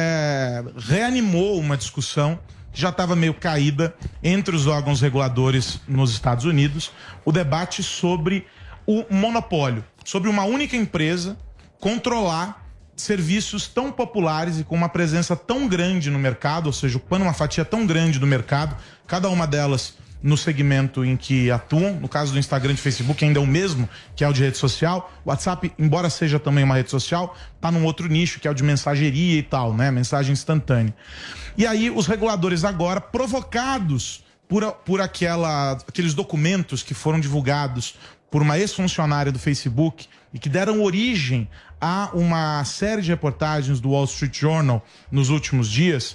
reanimou uma discussão que já estava meio caída entre os órgãos reguladores nos Estados Unidos, o debate sobre o monopólio, sobre uma única empresa controlar serviços tão populares e com uma presença tão grande no mercado, ou seja, ocupando uma fatia tão grande do mercado, cada uma delas no segmento em que atuam. No caso do Instagram e do Facebook ainda é o mesmo, que é o de rede social. O WhatsApp, embora seja também uma rede social, está num outro nicho, que é o de mensageria e tal, né? Mensagem instantânea. E aí os reguladores agora, provocados por aqueles documentos que foram divulgados por uma ex-funcionária do Facebook e que deram origem a uma série de reportagens do Wall Street Journal nos últimos dias,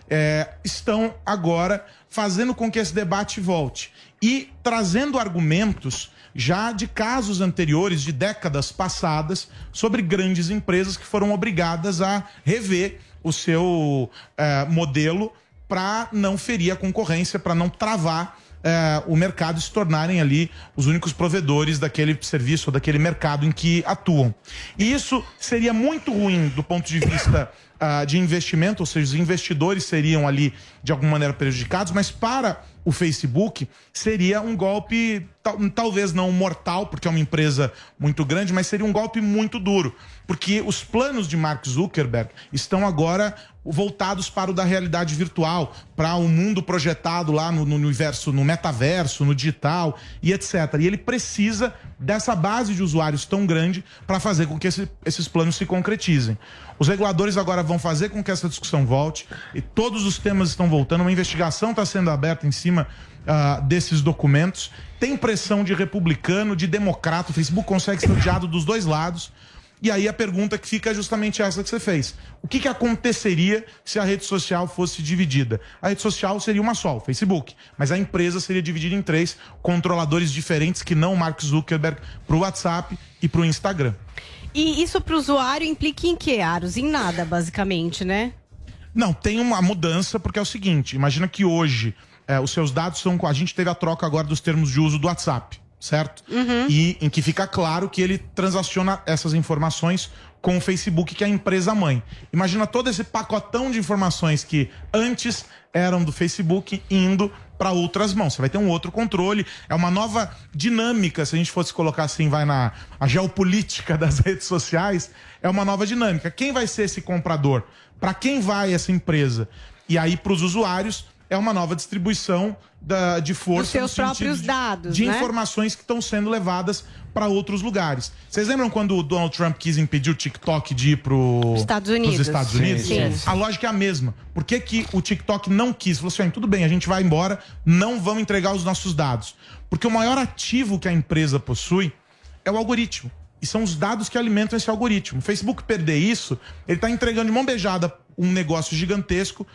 estão agora fazendo com que esse debate volte e trazendo argumentos já de casos anteriores, de décadas passadas, sobre grandes empresas que foram obrigadas a rever o seu modelo para não ferir a concorrência, para não travar o mercado e se tornarem ali os únicos provedores daquele serviço ou daquele mercado em que atuam. E isso seria muito ruim do ponto de vista de investimento, ou seja, os investidores seriam ali de alguma maneira prejudicados, mas para o Facebook seria um golpe, talvez não mortal, porque é uma empresa muito grande, mas seria um golpe muito duro, porque os planos de Mark Zuckerberg estão agora voltados para o da realidade virtual, para o mundo projetado lá no universo, no metaverso, no digital e etc. E ele precisa dessa base de usuários tão grande para fazer com que esses planos se concretizem. Os reguladores agora vão fazer com que essa discussão volte e todos os temas estão voltando. Uma investigação está sendo aberta em cima desses documentos. Tem pressão de republicano, de democrata. O Facebook consegue ser odiado dos dois lados. E aí a pergunta que fica é justamente essa que você fez. O que aconteceria se a rede social fosse dividida? A rede social seria uma só, o Facebook. Mas a empresa seria dividida em 3 controladores diferentes que não o Mark Zuckerberg para o WhatsApp e para o Instagram. E isso para o usuário implica em quê, Aros? Em nada, basicamente, né? Não, tem uma mudança, porque é o seguinte, imagina que hoje os seus dados são... A gente teve a troca agora dos termos de uso do WhatsApp, certo? Uhum. E em que fica claro que ele transaciona essas informações com o Facebook, que é a empresa mãe. Imagina todo esse pacotão de informações que antes eram do Facebook indo para outras mãos. Você vai ter um outro controle, é uma nova dinâmica, se a gente fosse colocar assim, a geopolítica das redes sociais, é uma nova dinâmica. Quem vai ser esse comprador? Para quem vai essa empresa? E aí, para os usuários, é uma nova distribuição de força. Dos seus próprios dados, de informações que estão sendo levadas para outros lugares. Vocês lembram quando o Donald Trump quis impedir o TikTok de ir para os Estados Unidos? Sim. A lógica é a mesma. Por que o TikTok não quis? Falou assim, tudo bem, a gente vai embora, não vamos entregar os nossos dados. Porque o maior ativo que a empresa possui é o algoritmo. E são os dados que alimentam esse algoritmo. O Facebook perder isso, ele está entregando de mão beijada um negócio gigantesco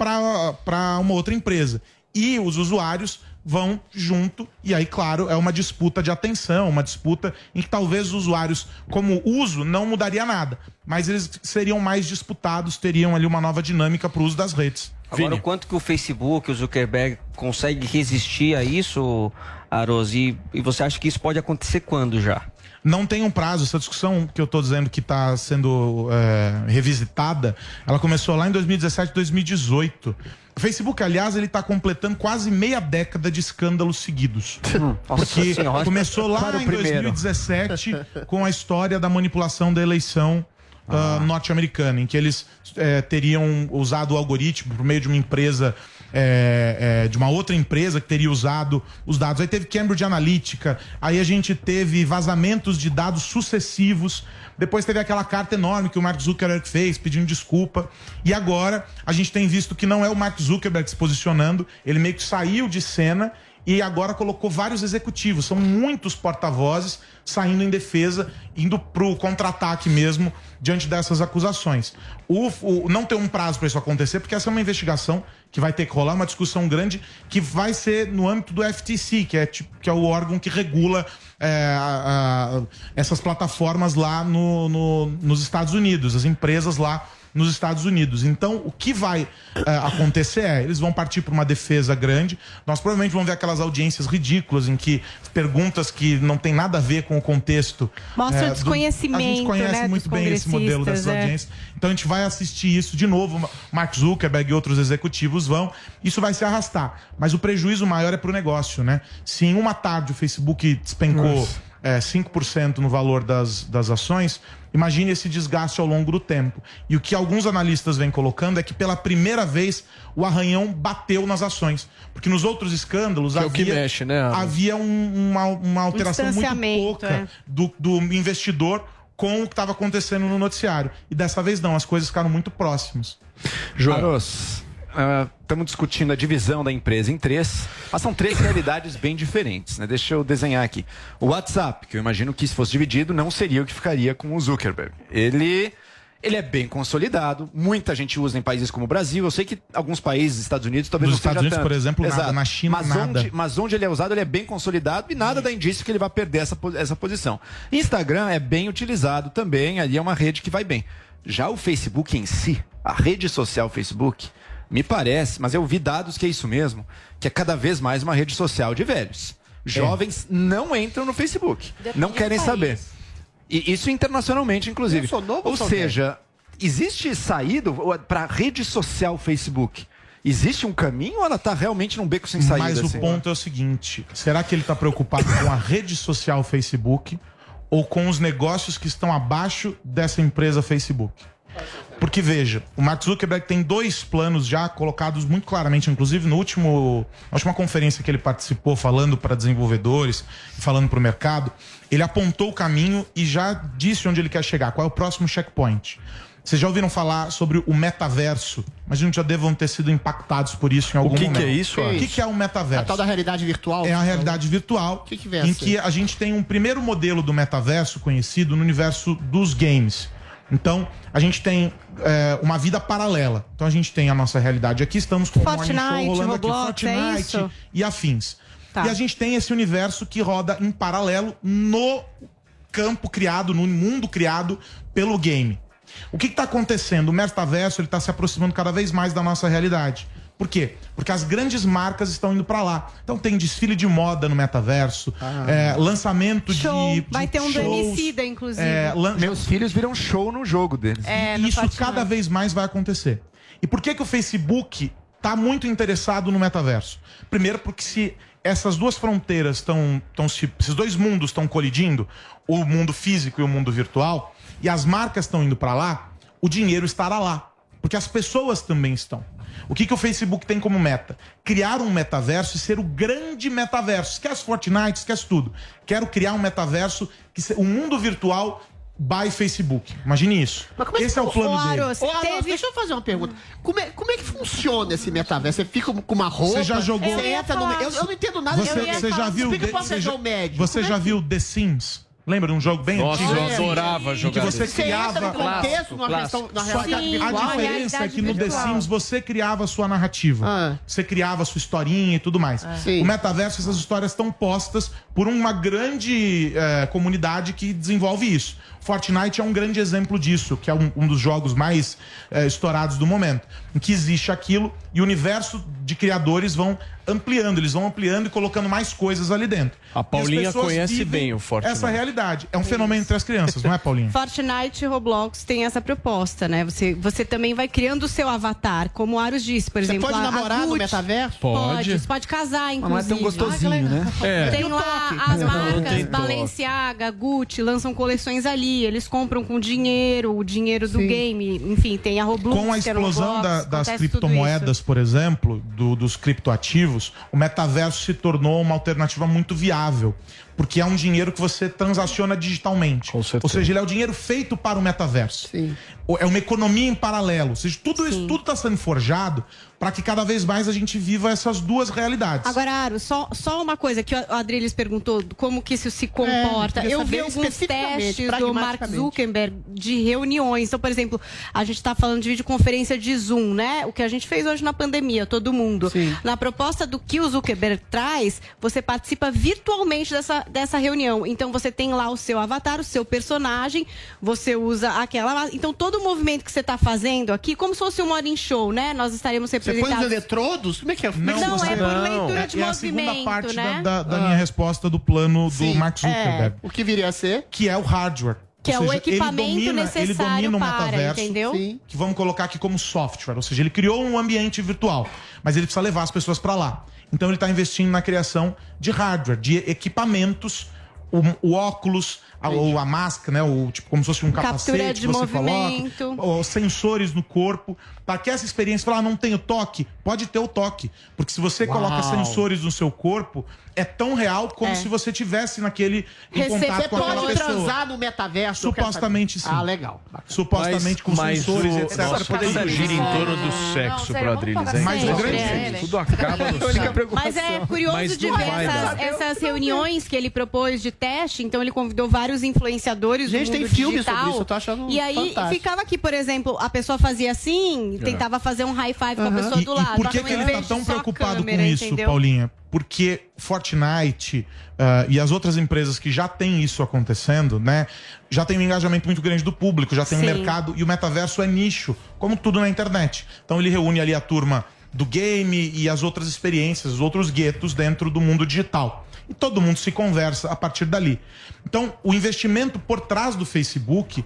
para uma outra empresa. E os usuários vão junto, e aí, claro, é uma disputa de atenção, uma disputa em que talvez os usuários, como uso, não mudaria nada, mas eles seriam mais disputados, teriam ali uma nova dinâmica para o uso das redes. Agora, o quanto que o Facebook, o Zuckerberg, consegue resistir a isso, Aros, e você acha que isso pode acontecer quando já? Não tem um prazo. Essa discussão que eu estou dizendo que está sendo revisitada, ela começou lá em 2017, 2018. O Facebook, aliás, ele está completando quase meia década de escândalos seguidos. Porque começou lá em 2017 com a história da manipulação da eleição norte-americana, em que eles teriam usado o algoritmo por meio de uma empresa de uma outra empresa que teria usado os dados. Aí teve Cambridge Analytica, aí a gente teve vazamentos de dados sucessivos. Depois teve aquela carta enorme que o Mark Zuckerberg fez, pedindo desculpa. E agora a gente tem visto que não é o Mark Zuckerberg se posicionando, ele meio que saiu de cena e agora colocou vários executivos. São muitos porta-vozes saindo em defesa, indo pro contra-ataque mesmo, diante dessas acusações. Não tem um prazo para isso acontecer, porque essa é uma investigação que vai ter que rolar, uma discussão grande, que vai ser no âmbito do FTC, que é o órgão que regula essas plataformas lá nos Estados Unidos, as empresas lá nos Estados Unidos. Então, o que vai acontecer eles vão partir para uma defesa grande. Nós provavelmente vamos ver aquelas audiências ridículas em que perguntas que não tem nada a ver com o contexto. Mostra o desconhecimento, a gente conhece muito bem esse modelo dessas audiências. Então, a gente vai assistir isso de novo. Mark Zuckerberg e outros executivos vão. Isso vai se arrastar. Mas o prejuízo maior é para o negócio, né? Se em uma tarde o Facebook despencou 5% no valor das ações, imagine esse desgaste ao longo do tempo. E o que alguns analistas vêm colocando é que pela primeira vez o arranhão bateu nas ações. Porque nos outros escândalos havia uma alteração muito pouca do investidor com o que estava acontecendo no noticiário. E dessa vez não, as coisas ficaram muito próximas. Aros, estamos discutindo a divisão da empresa em três, mas são três realidades bem diferentes, né? Deixa eu desenhar aqui. O WhatsApp, que eu imagino que se fosse dividido não seria o que ficaria com o Zuckerberg. Ele é bem consolidado, muita gente usa em países como o Brasil. Eu sei que alguns países, Estados Unidos, talvez não seja Estados Unidos, tanto. por exemplo, nada. Na China, nada. Mas onde ele é usado, ele é bem consolidado e nada dá indício que ele vai perder essa posição. Instagram é bem utilizado também, ali é uma rede que vai bem. Já o Facebook em si, a rede social Facebook, me parece, mas eu vi dados que é isso mesmo, que é cada vez mais uma rede social de velhos. Jovens não entram no Facebook, não querem saber. E isso internacionalmente, inclusive. Ou seja, existe saída para a rede social Facebook? Existe um caminho ou ela está realmente num beco sem saída? Mas o ponto é o seguinte, será que ele está preocupado com a rede social Facebook ou com os negócios que estão abaixo dessa empresa Facebook? Porque, veja, o Mark Zuckerberg tem dois planos já colocados muito claramente, inclusive na última conferência que ele participou, falando para desenvolvedores, falando para o mercado, ele apontou o caminho e já disse onde ele quer chegar, qual é o próximo checkpoint. Vocês já ouviram falar sobre o metaverso? Imagino que já devam ter sido impactados por isso em algum momento. O que é isso? O que é o metaverso? A tal da realidade virtual? É a realidade virtual, em que a gente tem um primeiro modelo do metaverso conhecido no universo dos games. Então, a gente tem uma vida paralela. Então, a gente tem a nossa realidade aqui, estamos com o Morning Show rolando Roblox, aqui, Fortnite e afins. Tá. E a gente tem esse universo que roda em paralelo no campo criado, no mundo criado pelo game. O que está acontecendo? O metaverso está se aproximando cada vez mais da nossa realidade. Por quê? Porque as grandes marcas estão indo para lá. Então tem desfile de moda no metaverso, lançamento de vai ter um do Emicida, inclusive. Meus filhos viram show no jogo deles. E isso cada vez mais vai acontecer. E por que o Facebook está muito interessado no metaverso? Primeiro porque se essas duas fronteiras esses dois mundos estão colidindo, o mundo físico e o mundo virtual, e as marcas estão indo para lá, o dinheiro estará lá. Porque as pessoas também estão. O que o Facebook tem como meta? Criar um metaverso e ser o grande metaverso. Esquece Fortnite, esquece tudo. Quero criar um metaverso, o mundo virtual by Facebook. Imagine isso. Esse é o plano dele. Deixa eu fazer uma pergunta. Como é que funciona esse metaverso? Você fica com uma roupa... Você já jogou... Eu não entendo nada. Você já viu... Você já viu The Sims? Lembra de um jogo bem antigo? Nossa, eu adorava jogar. Que você criava... A diferença é que no The Sims você criava a sua narrativa. Você criava a sua historinha e tudo mais. O metaverso, essas histórias estão postas por uma grande comunidade que desenvolve isso. Fortnite é um grande exemplo disso, que é um dos jogos mais estourados do momento, em que existe aquilo e o universo de criadores eles vão ampliando e colocando mais coisas ali dentro. A Paulinha conhece bem o Fortnite. Essa realidade. realidade. É um fenômeno entre as crianças, não é, Paulinho? Fortnite e Roblox tem essa proposta, né? Você também vai criando o seu avatar, como o Aros disse, por exemplo. Você pode namorar no metaverso? Pode. Você pode casar, inclusive. Mas é tão gostosinho, né? Tem lá as marcas, Balenciaga, Gucci, lançam coleções ali. Eles compram com dinheiro, o dinheiro do game. Enfim, tem a Roblox. Com a explosão das criptomoedas, por exemplo, dos criptoativos, o metaverso se tornou uma alternativa muito viável. Porque é um dinheiro que você transaciona digitalmente. Ou seja, ele é o dinheiro feito para o metaverso. Sim. É uma economia em paralelo. Ou seja, tudo isso tudo está sendo forjado para que cada vez mais a gente viva essas duas realidades. Agora, Aro, só uma coisa que o Adriles perguntou, como que isso se comporta. Eu vi alguns testes do Mark Zuckerberg de reuniões. Então, por exemplo, a gente está falando de videoconferência de Zoom, né? O que a gente fez hoje na pandemia, todo mundo. Sim. Na proposta do que o Zuckerberg traz, você participa virtualmente dessa reunião. Então, você tem lá o seu avatar, o seu personagem, você usa aquela... Então, todo o movimento que você está fazendo aqui, como se fosse um morning show, né? Nós estaremos representados... Você põe os eletrodos? Como é que é? Não, é por leitura de movimento, a segunda parte, né? da minha resposta do plano do Mark Zuckerberg. O que viria a ser? Que é o hardware. Que é o equipamento necessário ele domina o para, metaverso, entendeu? Que vamos colocar aqui como software. Ou seja, ele criou um ambiente virtual, mas ele precisa levar as pessoas para lá. Então ele está investindo na criação de hardware, de equipamentos, o óculos, a máscara, né? Tipo, como se fosse um capacete que você coloca, os sensores no corpo, para que essa experiência, falar, não tenho toque, pode ter o toque. Porque se você coloca sensores no seu corpo, é tão real como se você tivesse naquele em contato com aquela pessoa. Você pode transar no metaverso? Supostamente sim. Ah, legal. Supostamente com sensores, etc. Nosso poder gira em torno do sexo pro Adriles. Mas o grande tudo acaba no sexo. Mas é curioso de ver essas reuniões que ele propôs de teste. Então ele convidou vários influenciadores do mundo tem filme digital. sobre isso, eu tô achando E aí fantástico. ficava aqui, por exemplo, a pessoa fazia assim, tentava fazer um high five com a pessoa do lado. E por que ele tá tão preocupado com isso, entendeu? Paulinha? Porque Fortnite e as outras empresas que já têm isso acontecendo, né? Já tem um engajamento muito grande do público, já tem um mercado, e o metaverso é nicho, como tudo na internet. Então ele reúne ali a turma do game e as outras experiências, os outros guetos dentro do mundo digital. E todo mundo se conversa a partir dali. Então, o investimento por trás do Facebook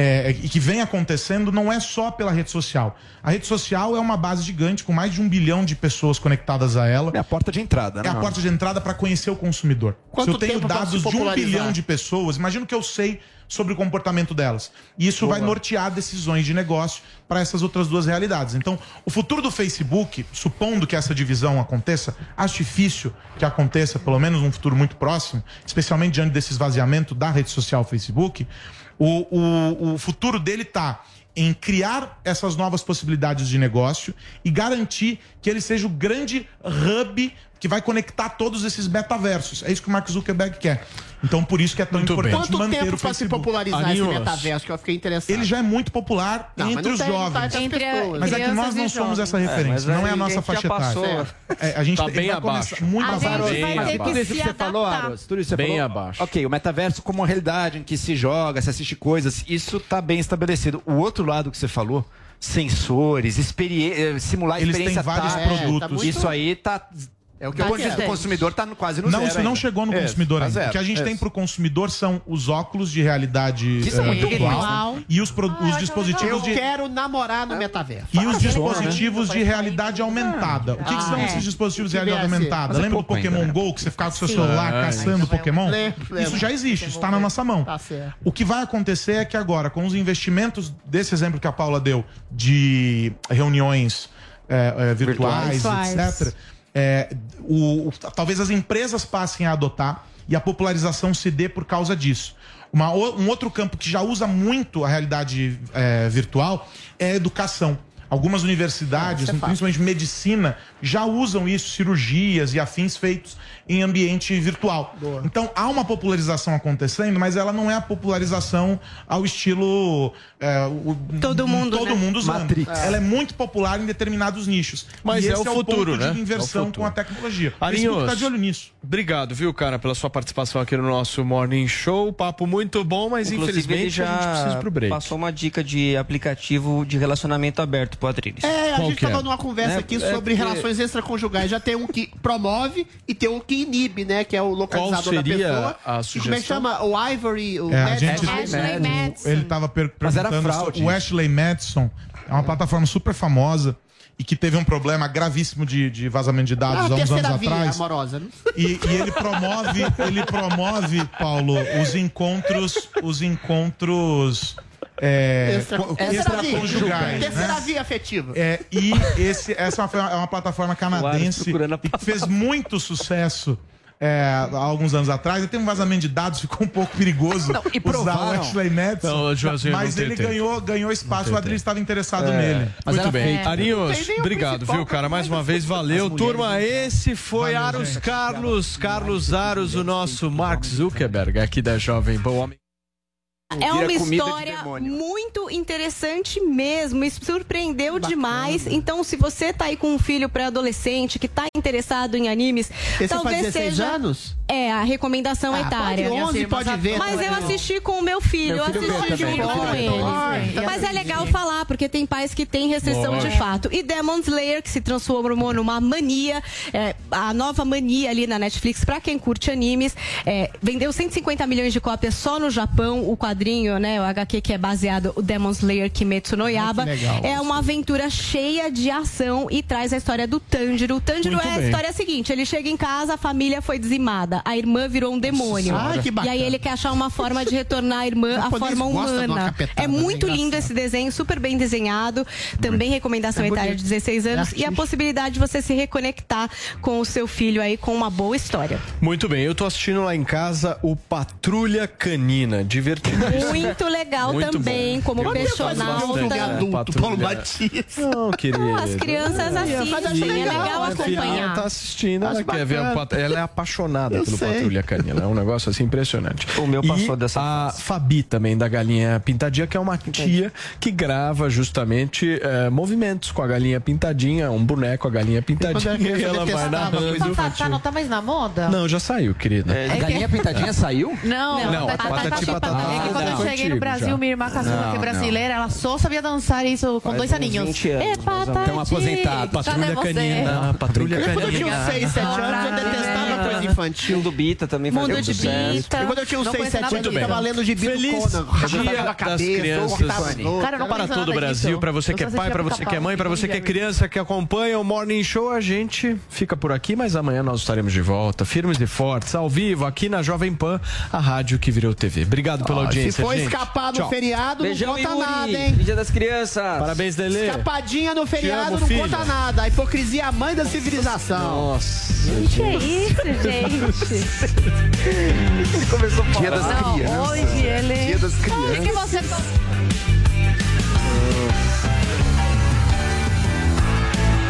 e que vem acontecendo não é só pela rede social. A rede social é uma base gigante com mais de 1 bilhão de pessoas conectadas a ela. É a porta de entrada, né? É a porta de entrada para conhecer o consumidor. Se eu tenho dados de 1 bilhão de pessoas, imagina o que eu sei sobre o comportamento delas. E isso vai nortear decisões de negócio para essas outras duas realidades. Então, o futuro do Facebook, supondo que essa divisão aconteça, acho difícil que aconteça, pelo menos num futuro muito próximo, especialmente diante desse esvaziamento da rede social Facebook, o futuro dele está em criar essas novas possibilidades de negócio e garantir que ele seja o grande hub que vai conectar todos esses metaversos. É isso que o Mark Zuckerberg quer. Então, por isso que é tão importante manter o Facebook. Quanto tempo para se popularizar esse metaverso, que eu fiquei interessado? Ele já é muito popular entre os jovens. Mas é que nós não somos essa referência, não é a nossa faixa etária. A gente tá bem abaixo. Muito abaixo. Tudo isso que você falou, Aros, tudo isso que você falou, abaixo. Ok, o metaverso como uma realidade em que se joga, se assiste coisas, isso tá bem estabelecido. O outro lado que você falou, sensores, simular eles experiência têm vários produtos. Isso aí tá... É o que o ponto de vista do consumidor está quase no zero. Não, isso não chegou no consumidor ainda. O que a gente tem para o consumidor são os óculos de realidade virtual e os dispositivos de... Eu quero namorar no metaverso. E os dispositivos de realidade aumentada. O que são esses dispositivos de realidade aumentada? Lembra do Pokémon GO, que você ficava com o seu celular caçando Pokémon? Isso já existe, isso está na nossa mão. O que vai acontecer é que agora, com os investimentos desse exemplo que a Paula deu, de reuniões virtuais, etc., talvez as empresas passem a adotar e a popularização se dê por causa disso. Um outro campo que já usa muito a realidade virtual é a educação. Algumas universidades, principalmente medicina, já usam isso, cirurgias e afins feitos em ambiente virtual. Boa. Então, há uma popularização acontecendo, mas ela não é a popularização ao estilo... todo mundo usando. Ela é muito popular em determinados nichos. Mas e é o futuro, ponto né? de inversão com a tecnologia. Arinhos, tá de olho nisso. Obrigado, viu, cara, pela sua participação aqui no nosso Morning Show. Papo muito bom, mas inclusive, infelizmente já a gente precisa ir pro break. Passou uma dica de aplicativo de relacionamento aberto pro Adriles. A gente tava numa conversa aqui sobre relações extraconjugais. Já tem um que promove e tem um que inibe, né? Que é o localizador da pessoa. A sugestão? Como é que chama? O Ivory, o Ashley Madison. Ele tava perguntando. O Ashley Madison é uma plataforma super famosa e que teve um problema gravíssimo de vazamento de dados há uns anos atrás. Amorosa, né? E ele promove, Paulo, os encontros extraconjugais. Terceira via afetiva. E essa é uma plataforma canadense que fez muito sucesso há alguns anos atrás. Tem um vazamento de dados, ficou um pouco perigoso usar o Ashley Madison, mas ele ganhou espaço, o Adriles estava interessado nele. Muito bem. Arinhos, obrigado, viu, cara? Mais uma vez, valeu. Turma, esse foi Carlos Aros, o nosso Mark Zuckerberg aqui da Jovem Pan. É uma história muito interessante mesmo, me surpreendeu demais. Então, se você tá aí com um filho pré-adolescente que tá interessado em animes, talvez faz 16 seja anos? A recomendação etária. 11 pode ver. Mas eu assisti com o meu filho, eu assisti junto com ele. Mas é legal falar, porque tem pais que têm restrição de fato. E Demon Slayer, que se transformou numa mania, a nova mania ali na Netflix, pra quem curte animes, vendeu 150 milhões de cópias só no Japão. O quadrinho, né, o HQ que é baseado o Demon Slayer Kimetsu no Yaiba, é uma aventura cheia de ação e traz a história do Tanjiro. O Tanjiro a história seguinte, ele chega em casa, a família foi dizimada, a irmã virou um demônio. E aí ele quer achar uma forma de retornar a irmã à forma humana. É muito lindo esse desenho, super bem desenhado. Também recomendação etária de 16 anos e a possibilidade de você se reconectar com o seu filho aí com uma boa história. Muito bem, eu tô assistindo lá em casa o Patrulha Canina, divertido. Muito legal também, como personagem adulto, Paulo Batista. Não, querido. As crianças assistem, é legal acompanhar. Ela tá assistindo, ela quer ver. Ela é apaixonada pelo Patrulha Canina. É um negócio assim impressionante. O meu passou dessa a Fabi também, da Galinha Pintadinha, que é uma tia que grava justamente movimentos com a Galinha Pintadinha, um boneco, a Galinha Pintadinha, e ela vai narrando. Patati não tá mais na moda? Não, já saiu, querida. Galinha Pintadinha saiu? Não, Patati Patatá. É que quando eu cheguei no Brasil, minha irmã caçula, que é brasileira, ela só sabia dançar isso com 2 aninhos. Então aposentado. Patrulha Canina. Patrulha Canina. Quando eu tinha 6, 7 anos, eu detestava coisa infantil. Do Bita também fazia Mundo de Bita. E quando eu tinha uns 6, 7 anos, eu tava lendo o gibi do Conan. Dia das Crianças para todo o Brasil, para você que é pai, para você que é mãe, para você que é criança que acompanha o Morning Show, a gente fica por aqui, mas amanhã nós estaremos de volta, firmes e fortes, ao vivo, aqui na Jovem Pan, a rádio que virou TV. Obrigado pela audiência, se for escapar no feriado, beijão, não conta nada, hein? Dia das Crianças. Parabéns, Lelê. Escapadinha no feriado não conta nada. A hipocrisia é a mãe da civilização. Nossa. Que é isso, gente? Começou a falar. Dia das Crianças. Dia das Crianças. O que você...